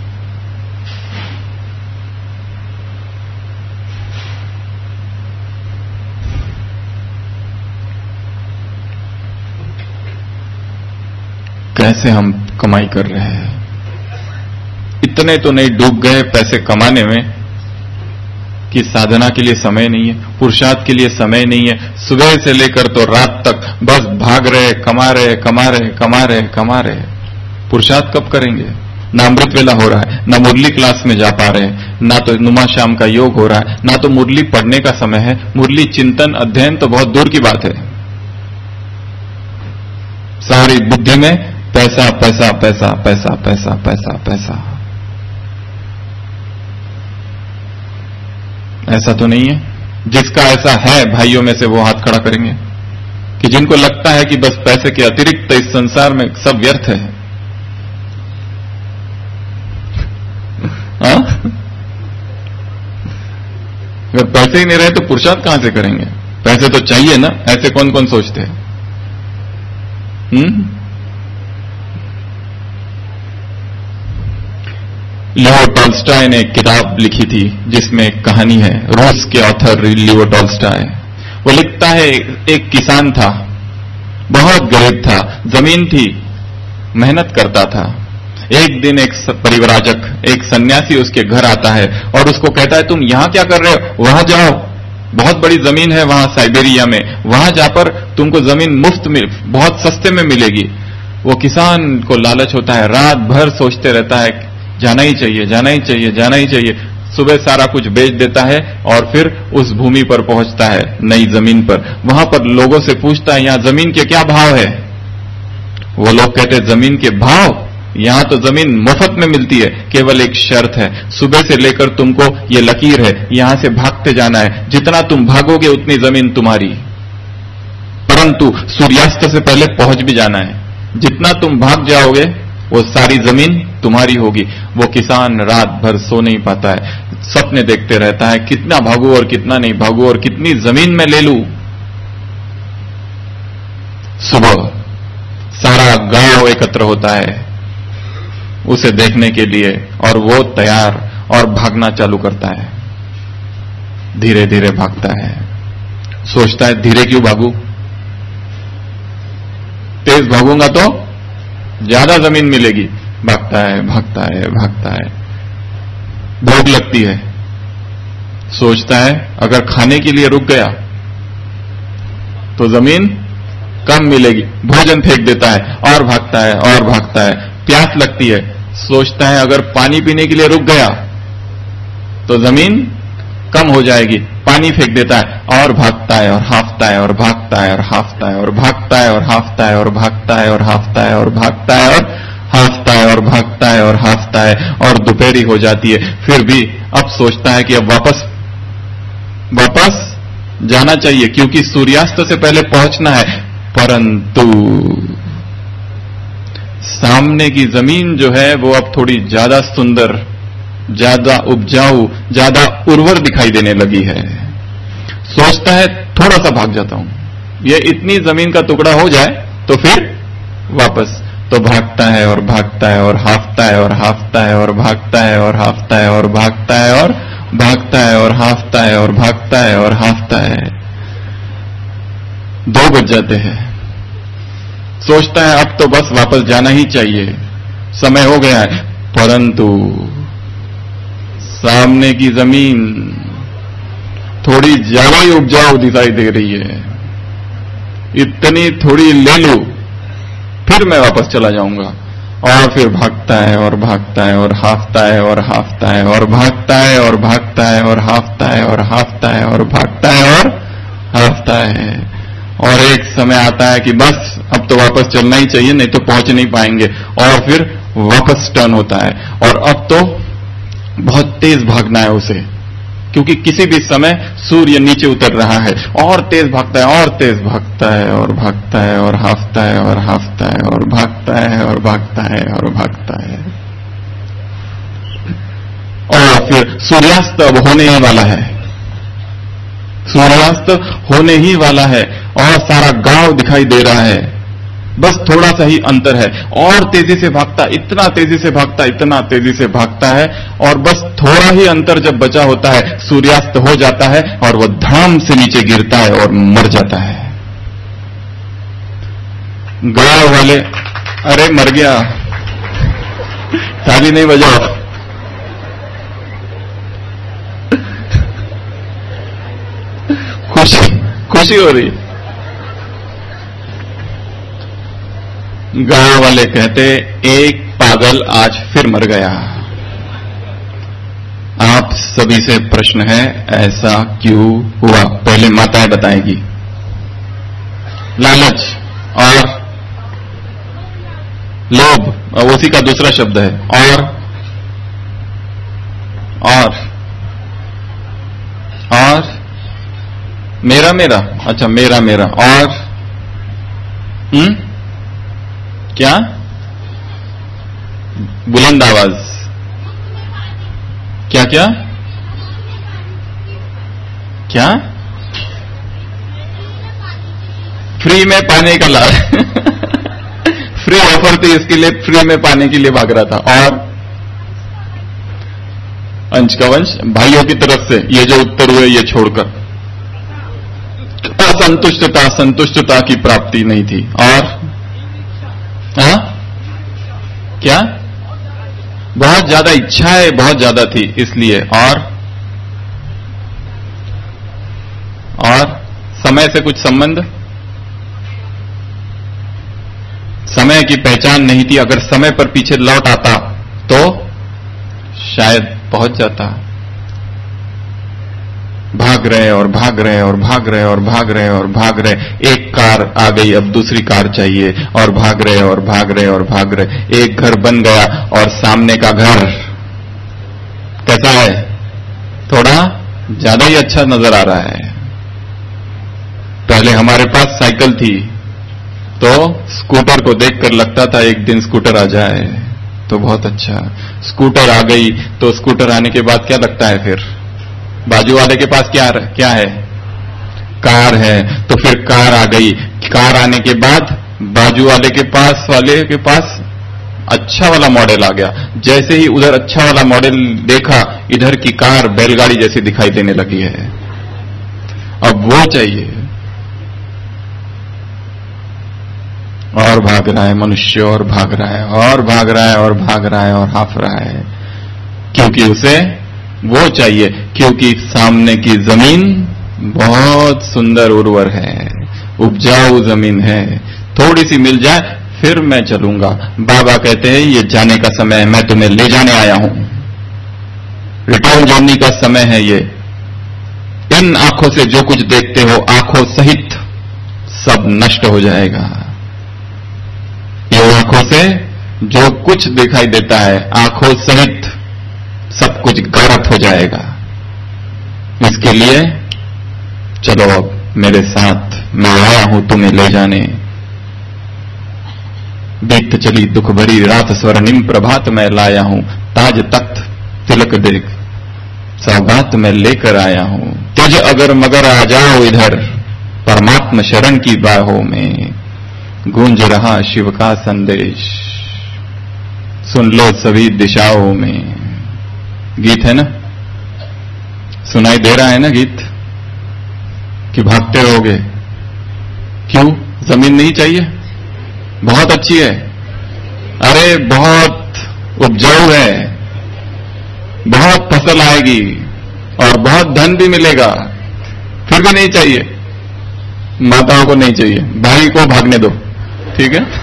कैसे हम कमाई कर रहे हैं? इतने तो नहीं डूब गए पैसे कमाने में कि साधना के लिए समय नहीं है, पुरुषार्थ के लिए समय नहीं है। सुबह से लेकर तो रात तक बस भाग रहे, कमा रहे, कमा रहे, कमा रहे, कमा रहे। पुरुषार्थ कब करेंगे? ना अमृत वेला हो रहा है, ना मुरली क्लास में जा पा रहे हैं, ना तो नुमा शाम का योग हो रहा है, ना तो मुरली पढ़ने का समय है। मुरली चिंतन अध्ययन तो बहुत दूर की बात है। सारी बुद्धि में पैसा पैसा पैसा पैसा पैसा पैसा पैसा। ऐसा तो नहीं है? जिसका ऐसा है भाइयों में से वो हाथ खड़ा करेंगे कि जिनको लगता है कि बस पैसे के अतिरिक्त इस संसार में सब व्यर्थ है। अगर पैसे ही नहीं रहे तो पुरुषार्थ कहां से करेंगे? पैसे तो चाहिए ना, ऐसे कौन कौन सोचते हैं? लियो टॉल्स्टॉय ने एक किताब लिखी थी जिसमें एक कहानी है। रूस के ऑथर लियो टॉल्स्टॉय, वो लिखता है एक किसान था, बहुत गरीब था, जमीन थी, मेहनत करता था। एक दिन एक परिव्राजक, एक सन्यासी उसके घर आता है और उसको कहता है तुम यहां क्या कर रहे हो? वहां जाओ, बहुत बड़ी जमीन है वहां साइबेरिया में, वहां जाकर तुमको जमीन मुफ्त में बहुत सस्ते में मिलेगी। वो किसान को लालच होता है, रात भर सोचते रहता है जाना ही चाहिए, जाना ही चाहिए, जाना ही चाहिए। सुबह सारा कुछ बेच देता है और फिर उस भूमि पर पहुंचता है, नई जमीन पर। वहां पर लोगों से पूछता है यहां जमीन के क्या भाव है? वो लोग कहते हैं जमीन के भाव, यहां तो जमीन मुफ्त में मिलती है, केवल एक शर्त है, सुबह से लेकर तुमको ये लकीर है, यहां से भागते जाना है, जितना तुम भागोगे उतनी जमीन तुम्हारी, परंतु सूर्यास्त से पहले पहुंच भी जाना है। जितना तुम भाग जाओगे वो सारी जमीन तुम्हारी होगी। वो किसान रात भर सो नहीं पाता है, सपने देखते रहता है, कितना भागू और कितना नहीं भागू और कितनी जमीन में ले लूं। सुबह सारा गांव एकत्र होता है उसे देखने के लिए और वो तैयार और भागना चालू करता है। धीरे धीरे भागता है, सोचता है धीरे क्यों भागू, तेज भागूंगा तो ज्यादा जमीन मिलेगी। भागता है भागता है भागता है, भूख लगती है, सोचता है अगर खाने के लिए रुक गया तो जमीन कम मिलेगी, भोजन फेंक देता है और भागता है और भागता है। प्यास लगती है, सोचता है अगर पानी पीने के लिए रुक गया तो जमीन कम हो जाएगी, पानी फेंक देता है और भागता है और हाफता है और भागता है और हाफता है और भागता है और हाफता है और भागता है और हाफता है और भागता है और हाफता है और भागता है और हाफता है और दोपहरी हो जाती है। फिर भी अब सोचता है कि अब वापस जाना चाहिए क्योंकि सूर्यास्त से पहले पहुंचना है, परंतु सामने की जमीन जो है वो अब थोड़ी ज्यादा सुंदर, ज्यादा उपजाऊ, ज्यादा उर्वर दिखाई देने लगी है। सोचता है थोड़ा सा भाग जाता हूं, ये इतनी जमीन का टुकड़ा हो जाए तो फिर वापस। तो भागता है और भागता है और हाफता है और हाफता है और भागता है और हाफता है और भागता है और भागता है और हाफता है और भागता है और हाफता है। 2 बज जाते हैं। सोचता है अब तो बस वापस जाना ही चाहिए, समय हो गया है, परंतु सामने की जमीन थोड़ी ज्यादा ही उपजाऊ दिखाई दे रही है। इतनी थोड़ी ले लूं फिर मैं वापस चला जाऊंगा। और फिर भागता है और भागता है और हाफता है और हाफता है और भागता है और भागता है और हाफता है और हाफता है और भागता है और हाफता है। और एक समय आता है कि बस अब तो वापस चलना ही चाहिए, नहीं तो पहुंच नहीं पाएंगे। और फिर वापस टर्न होता है और अब तो बहुत तेज भागना है उसे, क्योंकि किसी भी समय सूर्य नीचे उतर रहा है। और तेज भागता है और तेज भागता है और भागता है और हाफता है और हाफता है और भागता है और भागता है और भागता है। और फिर सूर्यास्त अब होने ही वाला है, सूर्यास्त होने ही वाला है और सारा गांव दिखाई दे रहा है। बस थोड़ा सा ही अंतर है और तेजी से भागता, इतना तेजी से भागता, इतना तेजी से भागता है और बस थोड़ा ही अंतर जब बचा होता है सूर्यास्त हो जाता है और वह धड़ाम से नीचे गिरता है और मर जाता है। गांव वाले, अरे मर गया, ताली नहीं बजाओ। खुशी हो रही। गांव वाले कहते एक पागल आज फिर मर गया। आप सभी से प्रश्न है, ऐसा क्यों हुआ? पहले माताएं बताएगी। लालच और लोभ, उसी का दूसरा शब्द है। और मेरा, अच्छा मेरा और क्या? बुलंद आवाज, क्या क्या क्या? फ्री में पाने का लाभ फ्री ऑफर थी, इसके लिए फ्री में पाने के लिए भाग रहा था। और अंश का वंश भाइयों की तरफ से ये जो उत्तर हुए ये छोड़कर संतुष्टता की प्राप्ति नहीं थी। और क्या? बहुत ज्यादा इच्छाएं बहुत ज्यादा थी इसलिए। और समय से कुछ संबंध, समय की पहचान नहीं थी। अगर समय पर पीछे लौट आता तो शायद पहुंच जाता। भाग रहे और भाग रहे और भाग रहे और भाग रहे और भाग रहे। एक कार आ गई, अब दूसरी कार चाहिए और भाग रहे और भाग रहे और भाग रहे। एक घर बन गया और सामने का घर कैसा है? थोड़ा ज्यादा ही अच्छा नजर आ रहा है। पहले हमारे पास साइकिल थी तो स्कूटर को देखकर लगता था एक दिन स्कूटर आ जाए तो बहुत अच्छा। स्कूटर आ गई तो स्कूटर आने के बाद क्या लगता है? फिर बाजू वाले के पास क्या है? कार है। तो फिर कार आ गई, कार आने के बाद बाजू वाले के पास अच्छा वाला मॉडल आ गया। जैसे ही उधर अच्छा वाला मॉडल देखा, इधर की कार बैलगाड़ी जैसी दिखाई देने लगी है। अब वो चाहिए। और भाग रहा है, मनुष्य और भाग रहा है और भाग रहा है और भाग रहा है और हाफ रहा है, क्योंकि उसे वो चाहिए, क्योंकि सामने की जमीन बहुत सुंदर उर्वर है, उपजाऊ जमीन है, थोड़ी सी मिल जाए फिर मैं चलूंगा। बाबा कहते हैं ये जाने का समय है, मैं तुम्हें ले जाने आया हूं, रिटर्न जर्नी का समय है ये। इन आंखों से जो कुछ देखते हो आंखों सहित सब नष्ट हो जाएगा। ये आंखों से जो कुछ दिखाई देता है आंखों सहित सब कुछ गारत हो जाएगा। इसके लिए चलो अब मेरे साथ, मैं आया हूं तुम्हें ले जाने। बीत चली दुख भरी रात, स्वर्णिम प्रभात मैं लाया हूं, ताज तख्त तिलक देख सौगात मैं लेकर आया हूं। तुझ अगर मगर आ जाओ इधर, परमात्मा शरण की बाहों में गूंज रहा शिव का संदेश, सुन लो सभी दिशाओं में। गीत है ना, सुनाई दे रहा है ना गीत, कि भागते रहोगे? क्यों? जमीन नहीं चाहिए? बहुत अच्छी है, अरे बहुत उपजाऊ है, बहुत फसल आएगी और बहुत धन भी मिलेगा, फिर भी नहीं चाहिए। माताओं को नहीं चाहिए, भाई को भागने दो, ठीक है?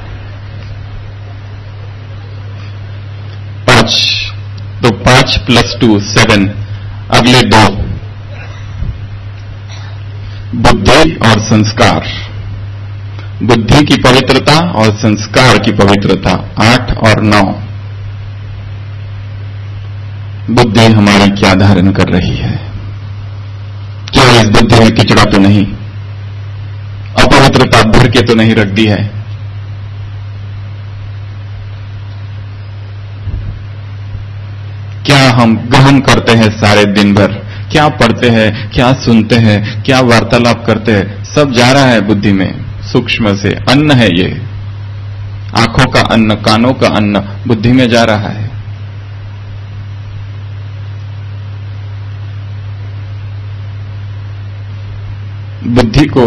5 तो 5 + 2 7, अगले 2 बुद्धि और संस्कार। बुद्धि की पवित्रता और संस्कार की पवित्रता 8 और 9। बुद्धि हमारी क्या धारण कर रही है? क्या इस बुद्धि में किचड़ा तो नहीं, अपवित्रता भर के तो नहीं रख दी है? क्या हम गहन करते हैं सारे दिन भर? क्या पढ़ते हैं, क्या सुनते हैं, क्या वार्तालाप करते हैं? सब जा रहा है बुद्धि में, सूक्ष्म से। अन्न है ये, आंखों का अन्न, कानों का अन्न बुद्धि में जा रहा है। बुद्धि को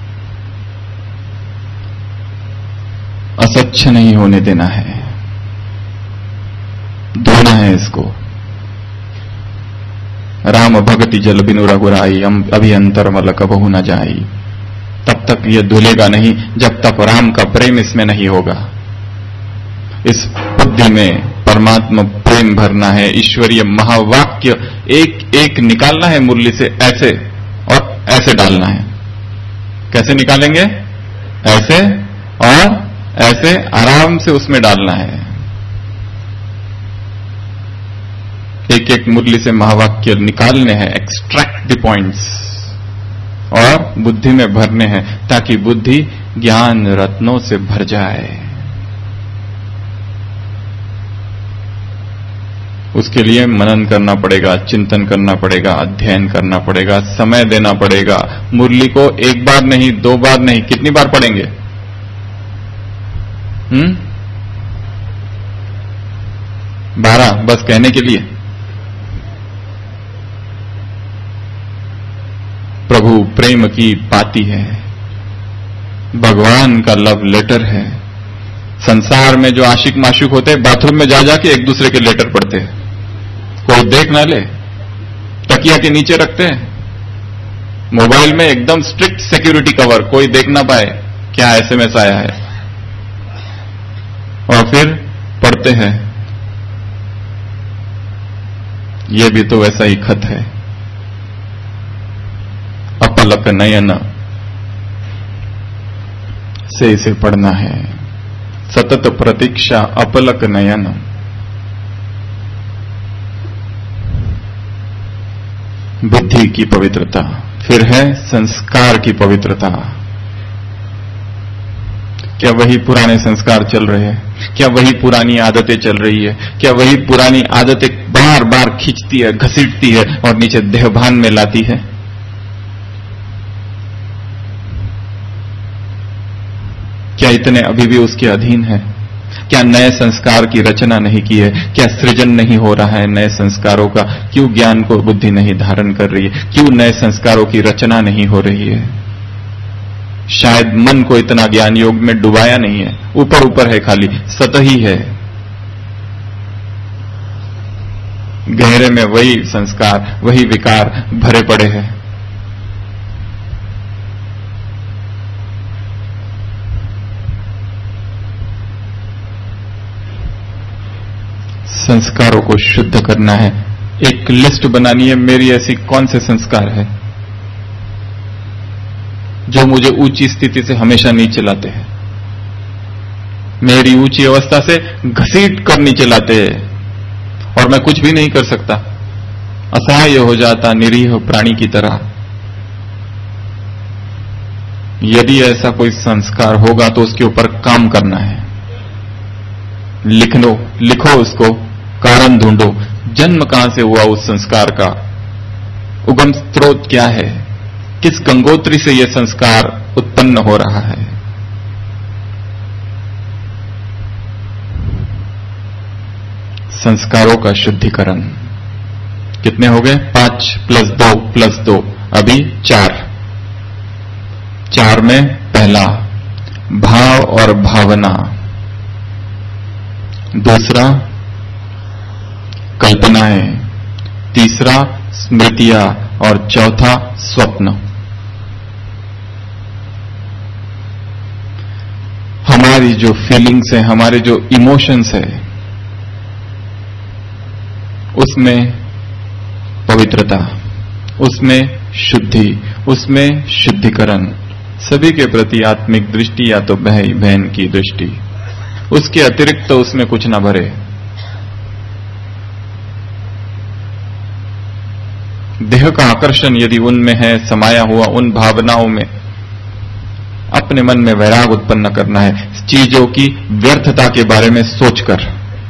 असच्छ नहीं होने देना है, धोना है इसको। राम भगति जल बिनु रघुराई, अभी अंतर मल कबहु न जाई। तब तक ये धुलेगा नहीं जब तक राम का प्रेम इसमें नहीं होगा। इस बुद्धि में परमात्मा प्रेम भरना है, ईश्वरीय महावाक्य एक एक निकालना है मुरली से, ऐसे और ऐसे डालना है। कैसे निकालेंगे? ऐसे और ऐसे आराम से उसमें डालना है। एक एक मुरली से महावाक्य निकालने हैं, एक्सट्रैक्ट द पॉइंट्स, और बुद्धि में भरने हैं, ताकि बुद्धि ज्ञान रत्नों से भर जाए। उसके लिए मनन करना पड़ेगा, चिंतन करना पड़ेगा, अध्ययन करना पड़ेगा, समय देना पड़ेगा। मुरली को एक बार नहीं, 2 बार नहीं, कितनी बार पढ़ेंगे? 12, बस कहने के लिए। प्रभु प्रेम की पाती है, भगवान का लव लेटर है। संसार में जो आशिक माशुक होते हैं, बाथरूम में जा जाके एक दूसरे के लेटर पढ़ते हैं, कोई देख ना ले, तकिया के नीचे रखते हैं। मोबाइल में एकदम स्ट्रिक्ट सिक्योरिटी कवर, कोई देख ना पाए क्या एसएमएस आया है, और फिर पढ़ते हैं। ये भी तो वैसा ही खत है, अपलक नयन से इसे पढ़ना है। सतत प्रतीक्षा अपलक नयन। बुद्धि की पवित्रता, फिर है संस्कार की पवित्रता। क्या वही पुराने संस्कार चल रहे हैं? क्या वही पुरानी आदतें चल रही है? क्या वही पुरानी आदतें बार बार खींचती है, घसीटती है और नीचे देहभान में लाती है? क्या इतने अभी भी उसके अधीन है? क्या नए संस्कार की रचना नहीं की है? क्या सृजन नहीं हो रहा है नए संस्कारों का? क्यों ज्ञान को बुद्धि नहीं धारण कर रही है? क्यों नए संस्कारों की रचना नहीं हो रही है? शायद मन को इतना ज्ञान योग में डुबाया नहीं है, ऊपर ऊपर है, खाली सतही है। गहरे में वही संस्कार, वही विकार भरे पड़े हैं। संस्कारों को शुद्ध करना है। एक लिस्ट बनानी है, मेरी ऐसी कौन से संस्कार है जो मुझे ऊंची स्थिति से हमेशा नीचे लाते हैं, मेरी ऊंची अवस्था से घसीट कर नीचे लाते हैं और मैं कुछ भी नहीं कर सकता, असहाय हो जाता, निरीह प्राणी की तरह। यदि ऐसा कोई संस्कार होगा तो उसके ऊपर काम करना है। लिखो उसको, कारण ढूंढो, जन्म कहां से हुआ उस संस्कार का, उगम स्रोत क्या है, किस गंगोत्री से यह संस्कार उत्पन्न हो रहा है। संस्कारों का शुद्धिकरण। कितने हो गए? 5 + 2 + 2, अभी 4। 4 में पहला भाव और भावना, दूसरा कल्पनाएं, तीसरा स्मृतियां और चौथा स्वप्न। हमारी जो फीलिंग्स है, हमारे जो इमोशंस है, उसमें पवित्रता, उसमें शुद्धि, उसमें शुद्धिकरण, सभी के प्रति आत्मिक दृष्टि या तो भाई बहन की दृष्टि, उसके अतिरिक्त तो उसमें कुछ ना भरे। देह का आकर्षण यदि उनमें है समाया हुआ, उन भावनाओं में अपने मन में वैराग उत्पन्न करना है, चीजों की व्यर्थता के बारे में सोचकर।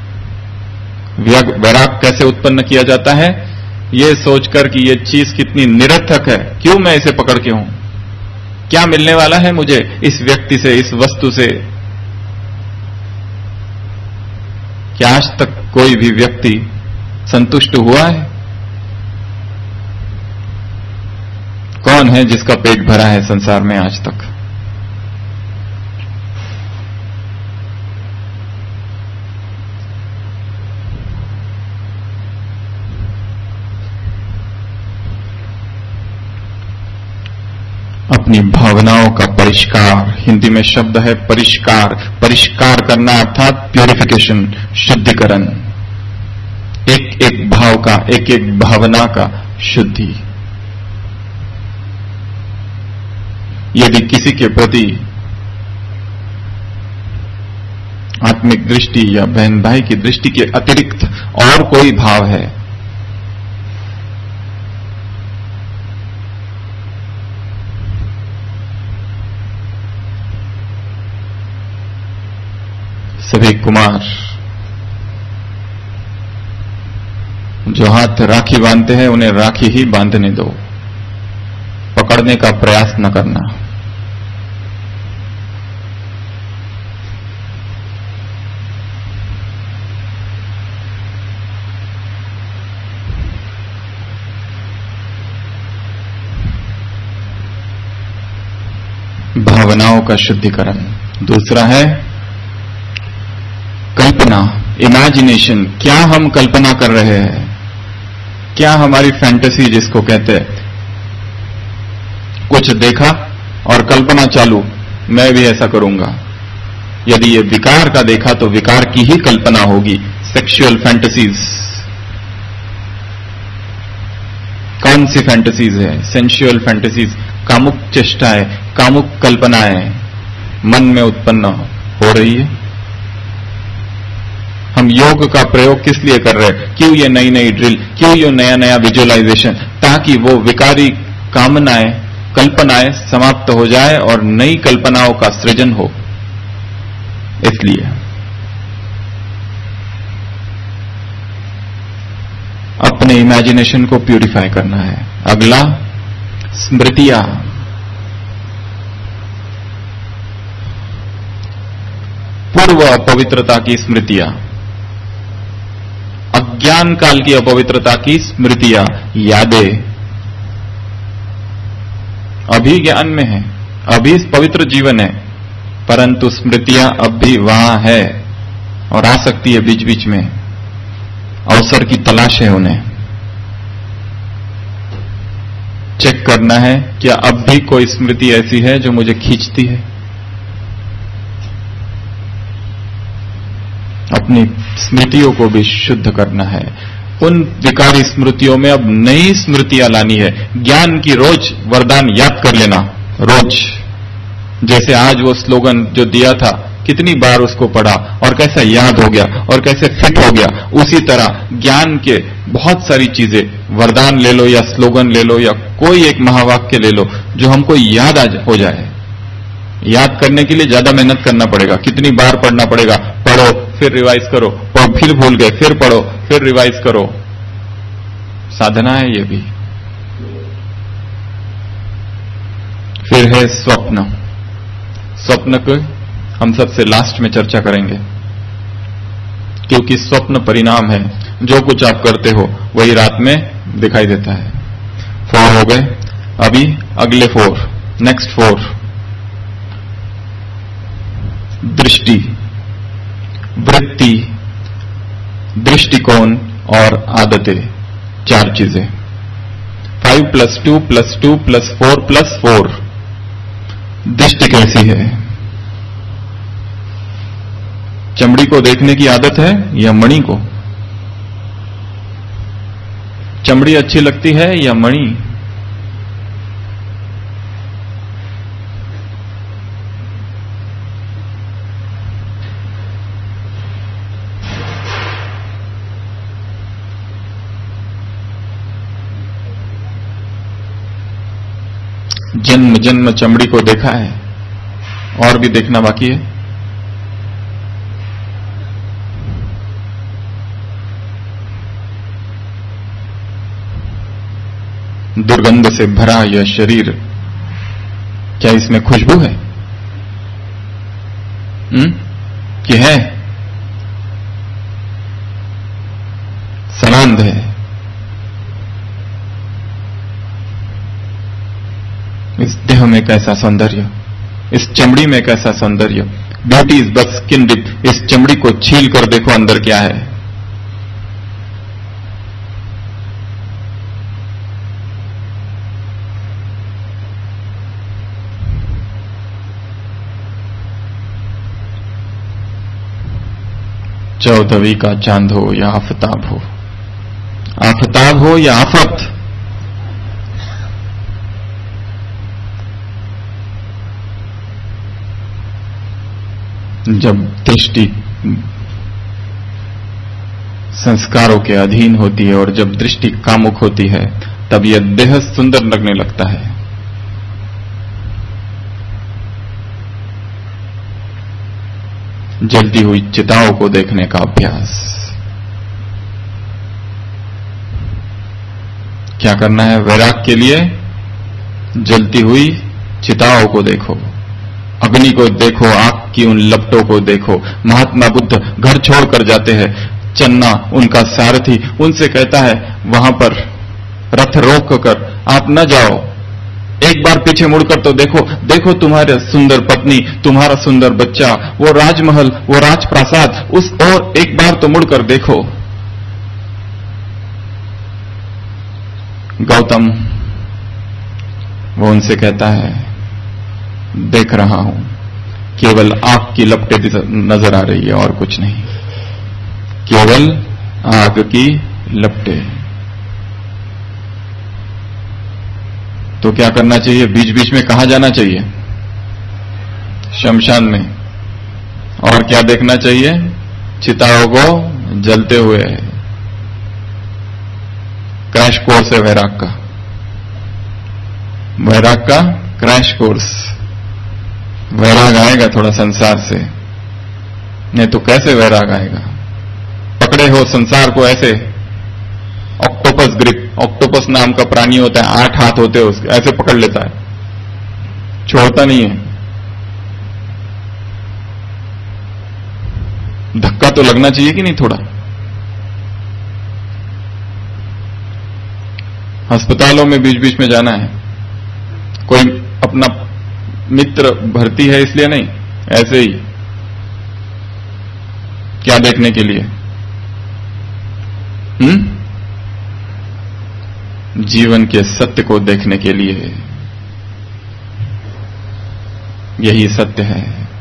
वैराग कैसे उत्पन्न किया जाता है? यह सोचकर कि यह चीज कितनी निरर्थक है, क्यों मैं इसे पकड़ के हूं, क्या मिलने वाला है मुझे इस व्यक्ति से, इस वस्तु से। क्या आज तक कोई भी व्यक्ति संतुष्ट हुआ है? कौन है जिसका पेट भरा है संसार में आज तक? अपनी भावनाओं का परिष्कार, हिंदी में शब्द है परिष्कार। परिष्कार करना अर्थात प्यूरिफिकेशन, शुद्धिकरण। एक एक भाव का, एक एक भावना का शुद्धि। यदि किसी के प्रति आत्मिक दृष्टि या बहन भाई की दृष्टि के अतिरिक्त और कोई भाव है, सभी कुमार जो हाथ राखी बांधते हैं उन्हें राखी ही बांधने दो, पकड़ने का प्रयास न करना। भावनाओं का शुद्धिकरण। दूसरा है कल्पना, इमेजिनेशन। क्या हम कल्पना कर रहे हैं? क्या हमारी फैंटेसी जिसको कहते हैं, कुछ देखा और कल्पना चालू, मैं भी ऐसा करूंगा। यदि ये विकार का देखा तो विकार की ही कल्पना होगी। सेक्सुअल फैंटेसीज, कौन सी फैंटेसीज है? सेंसुअल फैंटेसीज, कामुक चेष्टाएं, कामुक कल्पनाएं मन में उत्पन्न हो रही है। हम योग का प्रयोग किस लिए कर रहे हैं? क्यों ये नई नई ड्रिल, क्यों ये नया नया विजुअलाइजेशन? ताकि वो विकारी कामनाएं, कल्पनाएं समाप्त हो जाए और नई कल्पनाओं का सृजन हो। इसलिए अपने इमेजिनेशन को प्यूरिफाई करना है। अगला स्मृतियां। पूर्व अपवित्रता की स्मृतियां, अज्ञान काल की अपवित्रता की स्मृतियां, यादें। अभी ज्ञान में है, अभी पवित्र जीवन है, परंतु स्मृतियां अब भी वहां है और आ सकती है बीच बीच में। अवसर की तलाश है उन्हें। चेक करना है क्या अब भी कोई स्मृति ऐसी है जो मुझे खींचती है। अपनी स्मृतियों को भी शुद्ध करना है। उन विकारी स्मृतियों में अब नई स्मृतियां लानी है। ज्ञान की रोज वरदान याद कर लेना, रोज। जैसे आज वो स्लोगन जो दिया था, कितनी बार उसको पढ़ा और कैसा याद हो गया और कैसे फिट हो गया। उसी तरह ज्ञान के बहुत सारी चीजें, वरदान ले लो या स्लोगन ले लो या कोई एक महावाक्य ले लो जो हमको याद हो जाए। याद करने के लिए ज्यादा मेहनत करना पड़ेगा, कितनी बार पढ़ना पड़ेगा। पढ़ो फिर रिवाइज करो, फिर भूल गए, फिर पढ़ो, फिर रिवाइज करो। साधना है ये भी। फिर है स्वप्न। स्वप्न को हम सबसे लास्ट में चर्चा करेंगे, क्योंकि स्वप्न परिणाम है। जो कुछ आप करते हो वही रात में दिखाई देता है। 4 हो गए, अभी अगले 4, नेक्स्ट 4। दृष्टि, वृत्ति, दृष्टिकोण और आदतें, 4 चीजें। 5 + 2 + 2 + 4 + 4। दृष्टि कैसी है? चमड़ी को देखने की आदत है या मणि को? चमड़ी अच्छी लगती है या मणि? जन्म जन्म चमड़ी को देखा है, और भी देखना बाकी है। दुर्गंध से भरा यह शरीर, क्या इसमें खुशबू है? कि है? सलांध है। इस देह में कैसा सौंदर्य, इस चमड़ी में कैसा सौंदर्य। Beauty is but skin deep. इस चमड़ी को छील कर देखो अंदर क्या है। चौदहवीं का चांद हो या आफताब हो, आफताब हो या आफत, जब दृष्टि संस्कारों के अधीन होती है और जब दृष्टि कामुक होती है, तब यह देह सुंदर लगने लगता है। जलती हुई चिताओं को देखने का अभ्यास। क्या करना है? वैराग के लिए जलती हुई चिताओं को देखो, अग्नि को देखो, आग की उन लपटों को देखो। महात्मा बुद्ध घर छोड़कर जाते हैं। चन्ना उनका सारथी उनसे कहता है, वहां पर रथ रोक कर आप न जाओ, एक बार पीछे मुड़कर तो देखो, देखो तुम्हारे सुंदर पत्नी, तुम्हारा सुंदर बच्चा, वो राजमहल, वो राजप्रासाद, उस और एक बार तो मुड़कर देखो। गौतम वो उनसे कहता है, देख रहा हूं, केवल आग की लपटें नजर आ रही है और कुछ नहीं, केवल आग की लपटें। तो क्या करना चाहिए? बीच बीच में कहां जाना चाहिए? शमशान में। और क्या देखना चाहिए? चिताओं को जलते हुए। क्रैश कोर्स है वैराग का, वैराग का क्रैश कोर्स। वैराग आएगा थोड़ा संसार से, नहीं तो कैसे वैराग आएगा? पकड़े हो संसार को ऐसे, ऑक्टोपस ग्रिप। ऑक्टोपस नाम का प्राणी होता है, 8 हाथ होते हैं उसके, ऐसे पकड़ लेता है, छोड़ता नहीं है। धक्का तो लगना चाहिए कि नहीं थोड़ा? अस्पतालों में बीच बीच में जाना है। कोई अपना मित्र भर्ती है इसलिए नहीं, ऐसे ही। क्या देखने के लिए? जीवन के सत्य को देखने के लिए। यही सत्य है।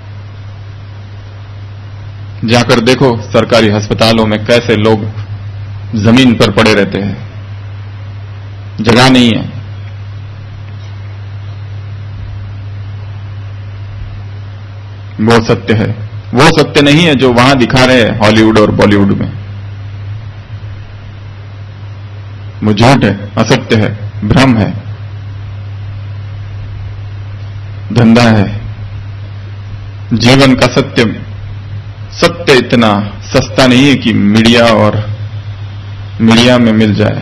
जाकर देखो सरकारी अस्पतालों में कैसे लोग जमीन पर पड़े रहते हैं, जगह नहीं है। वो सत्य है। वो सत्य नहीं है जो वहां दिखा रहे हैं हॉलीवुड और बॉलीवुड में। वो झूठ है, असत्य है, भ्रम है, धंधा है। जीवन का सत्य इतना सस्ता नहीं है कि मीडिया में मिल जाए।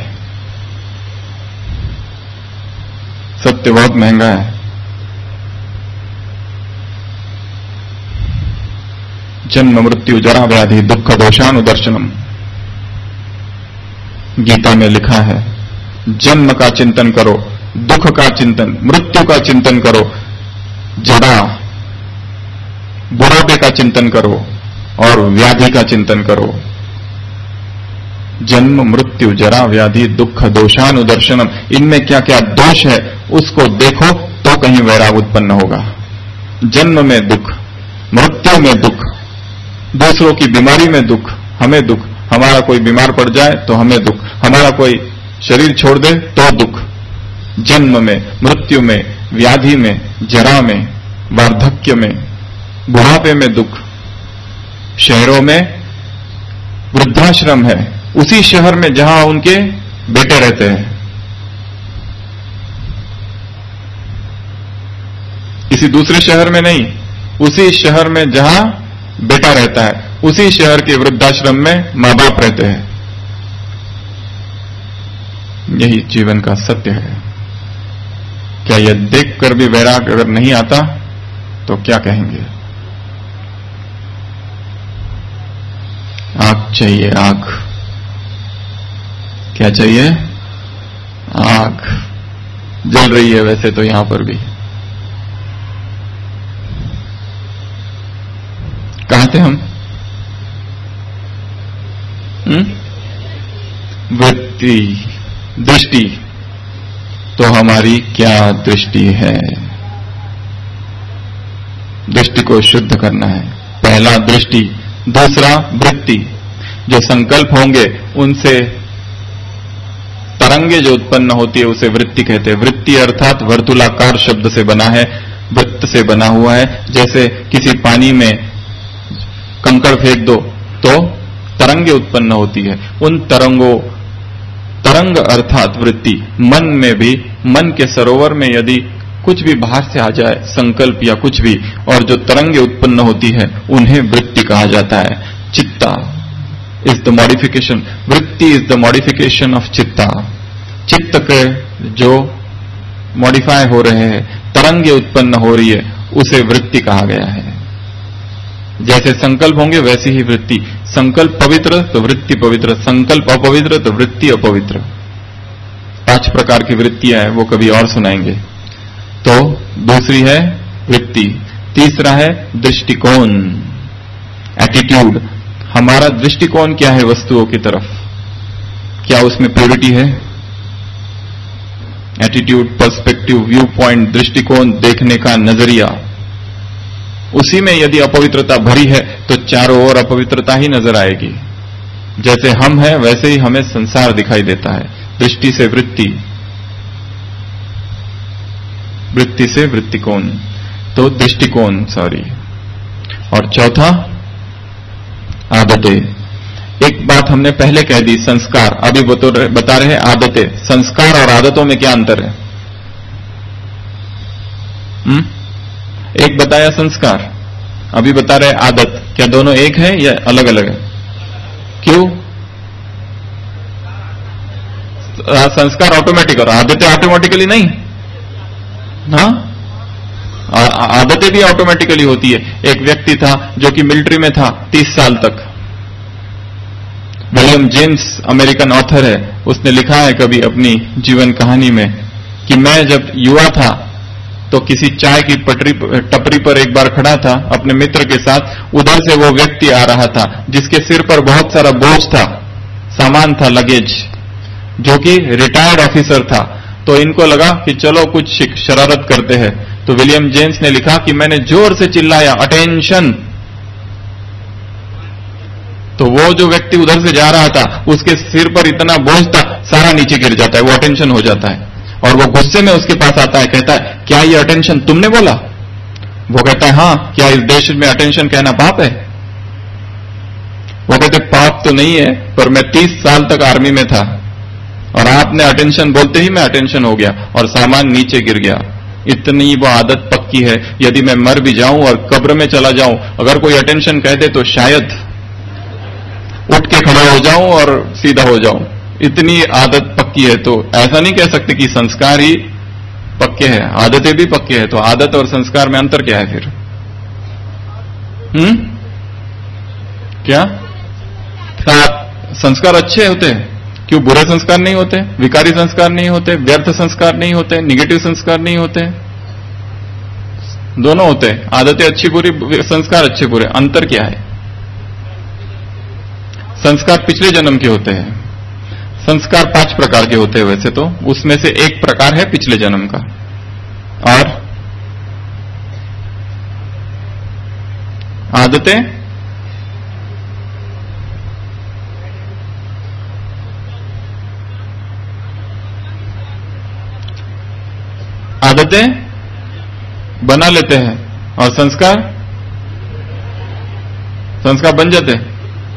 सत्य बहुत महंगा है। जन्म मृत्यु जरा व्याधि दुख दोषानुदर्शनम, गीता में लिखा है। जन्म का चिंतन करो, दुख का चिंतन, मृत्यु का चिंतन करो, जरा बुढ़ापे का चिंतन करो और व्याधि का चिंतन करो। जन्म मृत्यु जरा व्याधि दुख दोषानुदर्शनम, इनमें क्या क्या दोष है उसको देखो तो कहीं वैराग उत्पन्न होगा। जन्म में दुख, मृत्यु में दुख, दूसरों की बीमारी में दुख, हमें दुख, हमारा कोई बीमार पड़ जाए तो हमें दुख, हमारा कोई शरीर छोड़ दे तो दुख। जन्म में, मृत्यु में, व्याधि में, जरा में, वार्धक्य में, बुढ़ापे में दुख। शहरों में वृद्धाश्रम है, उसी शहर में जहां उनके बेटे रहते हैं। किसी दूसरे शहर में नहीं, उसी शहर में जहां बेटा रहता है, उसी शहर के वृद्धाश्रम में मां बाप रहते हैं। यही जीवन का सत्य है। क्या यह देखकर भी वैराग अगर नहीं आता तो क्या कहेंगे? आग चाहिए, आग। क्या चाहिए? आग। जल रही है वैसे तो यहां पर भी। कहां थे हम? वृत्ति, दृष्टि। तो हमारी क्या दृष्टि है? दृष्टि को शुद्ध करना है। पहला दृष्टि, दूसरा वृत्ति। जो संकल्प होंगे उनसे तरंगे जो उत्पन्न होती है उसे वृत्ति कहते हैं। वृत्ति अर्थात वर्तुलाकार शब्द से बना है, वृत्त से बना हुआ है। जैसे किसी पानी में कंकड़ फेंक दो तो तरंगे उत्पन्न होती है। उन तरंगों, तरंग अर्थात वृत्ति। मन में भी, मन के सरोवर में यदि कुछ भी बाहर से आ जाए, संकल्प या कुछ भी, और जो तरंगे उत्पन्न होती है उन्हें वृत्ति कहा जाता है। Chitta is the modification, vritti is the modification of chitta. चित्त के जो मॉडिफाई हो रहे हैं, तरंगे उत्पन्न हो रही है, उसे वृत्ति कहा गया है। जैसे संकल्प होंगे वैसी ही वृत्ति। संकल्प पवित्र तो वृत्ति पवित्र, संकल्प अपवित्र तो वृत्ति अपवित्र। 5 प्रकार की वृत्तियां हैं, वो कभी और सुनाएंगे। तो दूसरी है वृत्ति, तीसरा है दृष्टिकोण, एटीट्यूड। हमारा दृष्टिकोण क्या है वस्तुओं की तरफ? क्या उसमें प्योरिटी है? एटीट्यूड, पर्सपेक्टिव, व्यू पॉइंट, दृष्टिकोण, देखने का नजरिया। उसी में यदि अपवित्रता भरी है तो चारों ओर अपवित्रता ही नजर आएगी। जैसे हम हैं वैसे ही हमें संसार दिखाई देता है। दृष्टि से वृत्ति, वृत्ति से वृत्तिकोण, तो दृष्टिकोण सॉरी। और चौथा आदतें। एक बात हमने पहले कह दी, संस्कार। अभी बता रहे हैं आदतें। संस्कार और आदतों में क्या अंतर है? एक बताया संस्कार, अभी बता रहे आदत। क्या दोनों एक है या अलग अलग है? क्यों? संस्कार ऑटोमेटिक और आदतें ऑटोमेटिकली नहीं। हाँ, आदतें भी ऑटोमेटिकली होती है। एक व्यक्ति था जो कि मिलिट्री में था 30 साल तक। विलियम जेम्स अमेरिकन ऑथर है, उसने लिखा है कभी अपनी जीवन कहानी में कि मैं जब युवा था तो किसी चाय की टपरी पर एक बार खड़ा था अपने मित्र के साथ, उधर से वो व्यक्ति आ रहा था जिसके सिर पर बहुत सारा बोझ था, सामान था, लगेज, जो कि रिटायर्ड ऑफिसर था। तो इनको लगा कि चलो कुछ शरारत करते हैं। तो विलियम जेम्स ने लिखा कि मैंने जोर से चिल्लाया, अटेंशन। तो वो जो व्यक्ति उधर से जा रहा था उसके सिर पर इतना बोझ था, सारा नीचे गिर जाता है, वो अटेंशन हो जाता है। और वो गुस्से में उसके पास आता है, कहता है क्या ये अटेंशन तुमने बोला? वो कहता है हाँ, क्या इस देश में अटेंशन कहना पाप है? वो कहते पाप तो नहीं है, पर मैं 30 साल तक आर्मी में था और आपने अटेंशन बोलते ही मैं अटेंशन हो गया और सामान नीचे गिर गया। इतनी वो आदत पक्की है, यदि मैं मर भी जाऊं और कब्र में चला जाऊं, अगर कोई अटेंशन कह दे तो शायद उठ के खड़ा हो जाऊं और सीधा हो जाऊं। इतनी आदत पक्की है। तो ऐसा नहीं कह सकते कि संस्कार ही पक्के हैं, आदतें भी पक्के हैं। तो आदत और संस्कार में अंतर क्या है फिर? क्या संस्कार अच्छे होते हैं? क्यों बुरे संस्कार नहीं होते? विकारी संस्कार नहीं होते? व्यर्थ संस्कार नहीं होते? निगेटिव संस्कार नहीं होते? दोनों होते हैं। आदतें अच्छी बुरी, संस्कार अच्छे बुरे। अंतर क्या है? संस्कार पिछले जन्म के होते हैं। संस्कार 5 प्रकार के होते हैं वैसे तो, उसमें से एक प्रकार है पिछले जन्म का। और आदतें बना लेते हैं और संस्कार बन जाते हैं।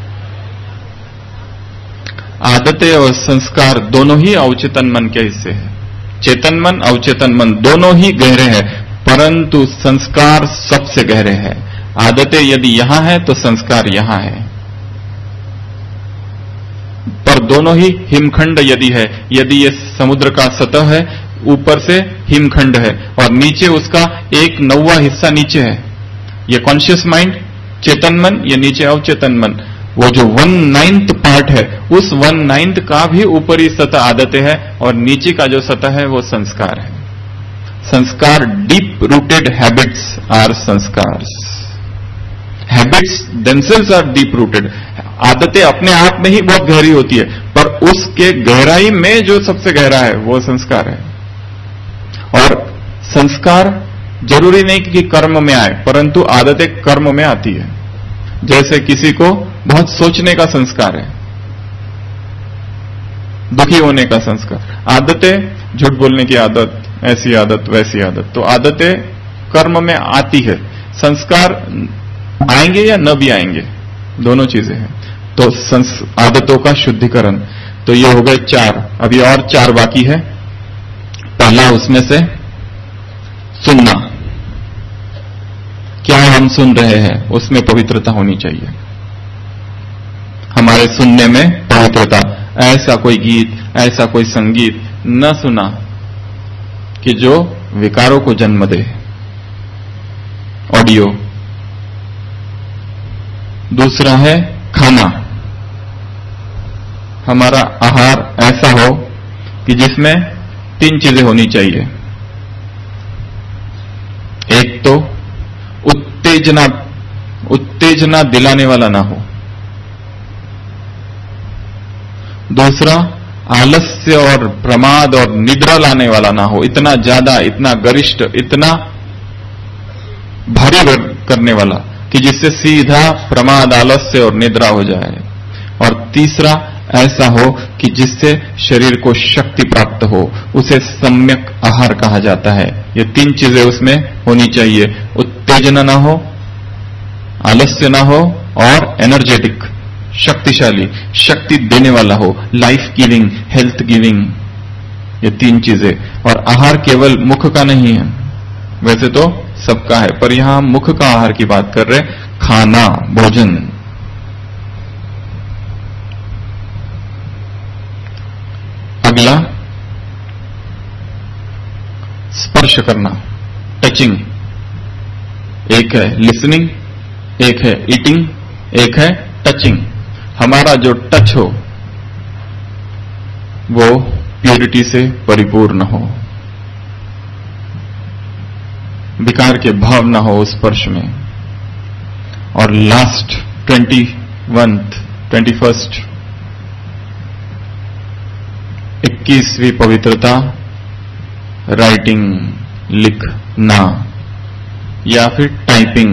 आदतें और संस्कार दोनों ही अवचेतन मन के हिस्से हैं। चेतन मन, अवचेतन मन दोनों ही गहरे हैं, परंतु संस्कार सबसे गहरे हैं। आदतें यदि यहां है तो संस्कार यहां है, पर दोनों ही हिमखंड यदि है, यदि ये समुद्र का सतह है, ऊपर से हिमखंड है और नीचे उसका 1/9 हिस्सा नीचे है, ये कॉन्शियस माइंड चेतन मन, ये नीचे अवचेतन मन। वो जो 1/9 पार्ट है, उस 1/9 का भी ऊपरी सतह आदतें है और नीचे का जो सतह है वो संस्कार है। Samskara deep rooted habits are samskara. Habits themselves are deep rooted. आदतें अपने आप में ही बहुत गहरी होती है, पर उसके गहराई में जो सबसे गहरा है वो संस्कार है। और संस्कार जरूरी नहीं कि कर्म में आए, परंतु आदतें कर्म में आती है। जैसे किसी को बहुत सोचने का संस्कार है, दुखी होने का संस्कार, आदतें झूठ बोलने की आदत, ऐसी आदत वैसी आदत, तो आदतें कर्म में आती है। संस्कार आएंगे या न भी आएंगे, दोनों चीजें हैं। तो आदतों का शुद्धिकरण, तो ये हो गए 4। अभी और 4 बाकी है। पहला उसमें से सुनना, क्या हम सुन रहे हैं उसमें पवित्रता होनी चाहिए। हमारे सुनने में पवित्रता, ऐसा कोई गीत, ऐसा कोई संगीत न सुना कि जो विकारों को जन्म दे। ऑडियो। दूसरा है खाना, हमारा आहार ऐसा हो कि जिसमें 3 चीजें होनी चाहिए। एक तो उत्तेजना दिलाने वाला ना हो, दूसरा आलस्य और प्रमाद और निद्रा लाने वाला ना हो, इतना ज्यादा, इतना गरिष्ठ, इतना भारी करने वाला कि जिससे सीधा प्रमाद, आलस्य और निद्रा हो जाए। और तीसरा ऐसा हो कि जिससे शरीर को शक्ति प्राप्त हो, उसे सम्यक आहार कहा जाता है। ये 3 चीजें उसमें होनी चाहिए। उत्तेजना ना हो, आलस्य ना हो और एनर्जेटिक, शक्तिशाली, शक्ति देने वाला हो, लाइफ गिविंग, हेल्थ गिविंग, ये 3 चीजें। और आहार केवल मुख का नहीं है, वैसे तो सबका है, पर यहां हम मुख का आहार की बात कर रहे हैं। खाना, भोजन। अगला स्पर्श करना, टचिंग। एक है लिसनिंग, एक है ईटिंग, एक है टचिंग। हमारा जो टच हो वो प्योरिटी से परिपूर्ण हो। विकार के भाव ना हो उस स्पर्श में। और लास्ट 21वीं पवित्रता, राइटिंग, लिखना या फिर टाइपिंग,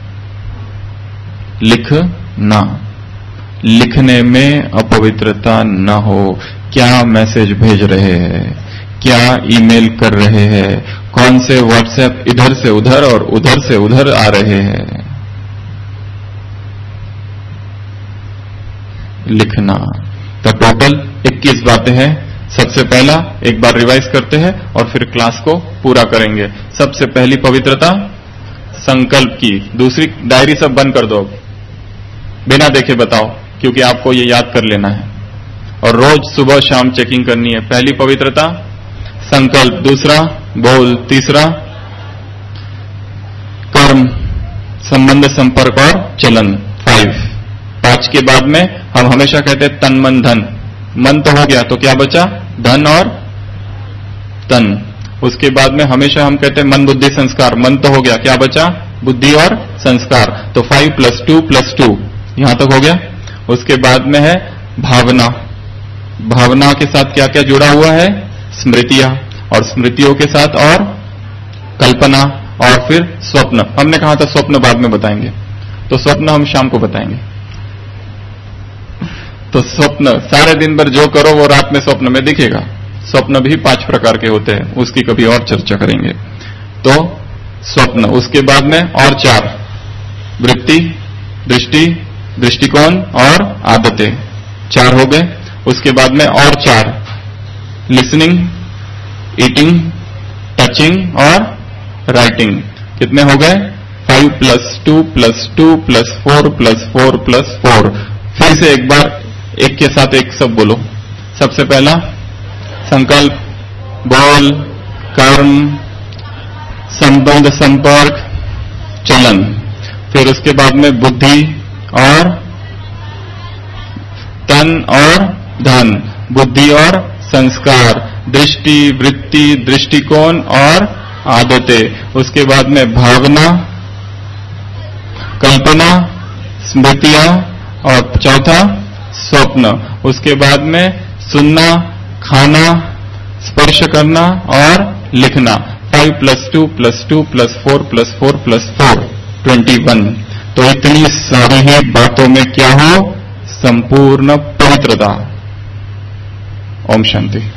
लिखना। लिखने में अपवित्रता न हो। क्या मैसेज भेज रहे हैं, क्या ईमेल कर रहे हैं, कौन से व्हाट्सएप इधर से उधर और उधर से उधर आ रहे हैं। लिखना। तो टोटल 21 बातें हैं। सबसे पहला एक बार रिवाइज करते हैं और फिर क्लास को पूरा करेंगे। सबसे पहली पवित्रता संकल्प की। दूसरी, डायरी सब बंद कर दो, बिना देखे बताओ, क्योंकि आपको ये याद कर लेना है और रोज सुबह शाम चेकिंग करनी है। पहली पवित्रता संकल्प, दूसरा बोल, तीसरा कर्म, संबंध, संपर्क और चलन 5 के बाद में हम हमेशा कहते हैं तन मन धन। मन तो हो गया, तो क्या बचा? धन और तन। उसके बाद में हमेशा हम कहते हैं मन बुद्धि संस्कार। मन तो हो गया, क्या बचा? बुद्धि और संस्कार। तो 5 + 2 + 2 यहां तक हो गया। उसके बाद में है भावना। भावना के साथ क्या क्या जुड़ा हुआ है? स्मृतियां, और स्मृतियों के साथ और कल्पना, और फिर स्वप्न। हमने कहा था स्वप्न बाद में बताएंगे, तो स्वप्न हम शाम को बताएंगे। तो स्वप्न सारे दिन भर जो करो वो रात में स्वप्न में दिखेगा। स्वप्न भी 5 प्रकार के होते हैं, उसकी कभी और चर्चा करेंगे। तो स्वप्न, उसके बाद में और 4, वृत्ति, दृष्टि, दृष्टिकोण और आदतें 4 हो गए। उसके बाद में और 4, लिसनिंग, ईटिंग, टचिंग और राइटिंग। कितने हो गए? 5 + 2 + 2 + 4 + 4 + 4। फिर से एक बार एक के साथ एक सब बोलो। सबसे पहला संकल्प, बोल, कर्म, संबंध, संपर्क, चलन। फिर उसके बाद में बुद्धि और तन और धन, बुद्धि और संस्कार, दृष्टि, वृत्ति, दृष्टिकोण और आदतें। उसके बाद में भावना, कल्पना, स्मृतियां और चौथा स्वप्न। उसके बाद में सुनना, खाना, स्पर्श करना और लिखना। 5 + 2 + 2 + 4 + 4 + 4 21। तो इतनी सारी ही बातों में क्या हो? संपूर्ण पवित्रता। ओम शांति।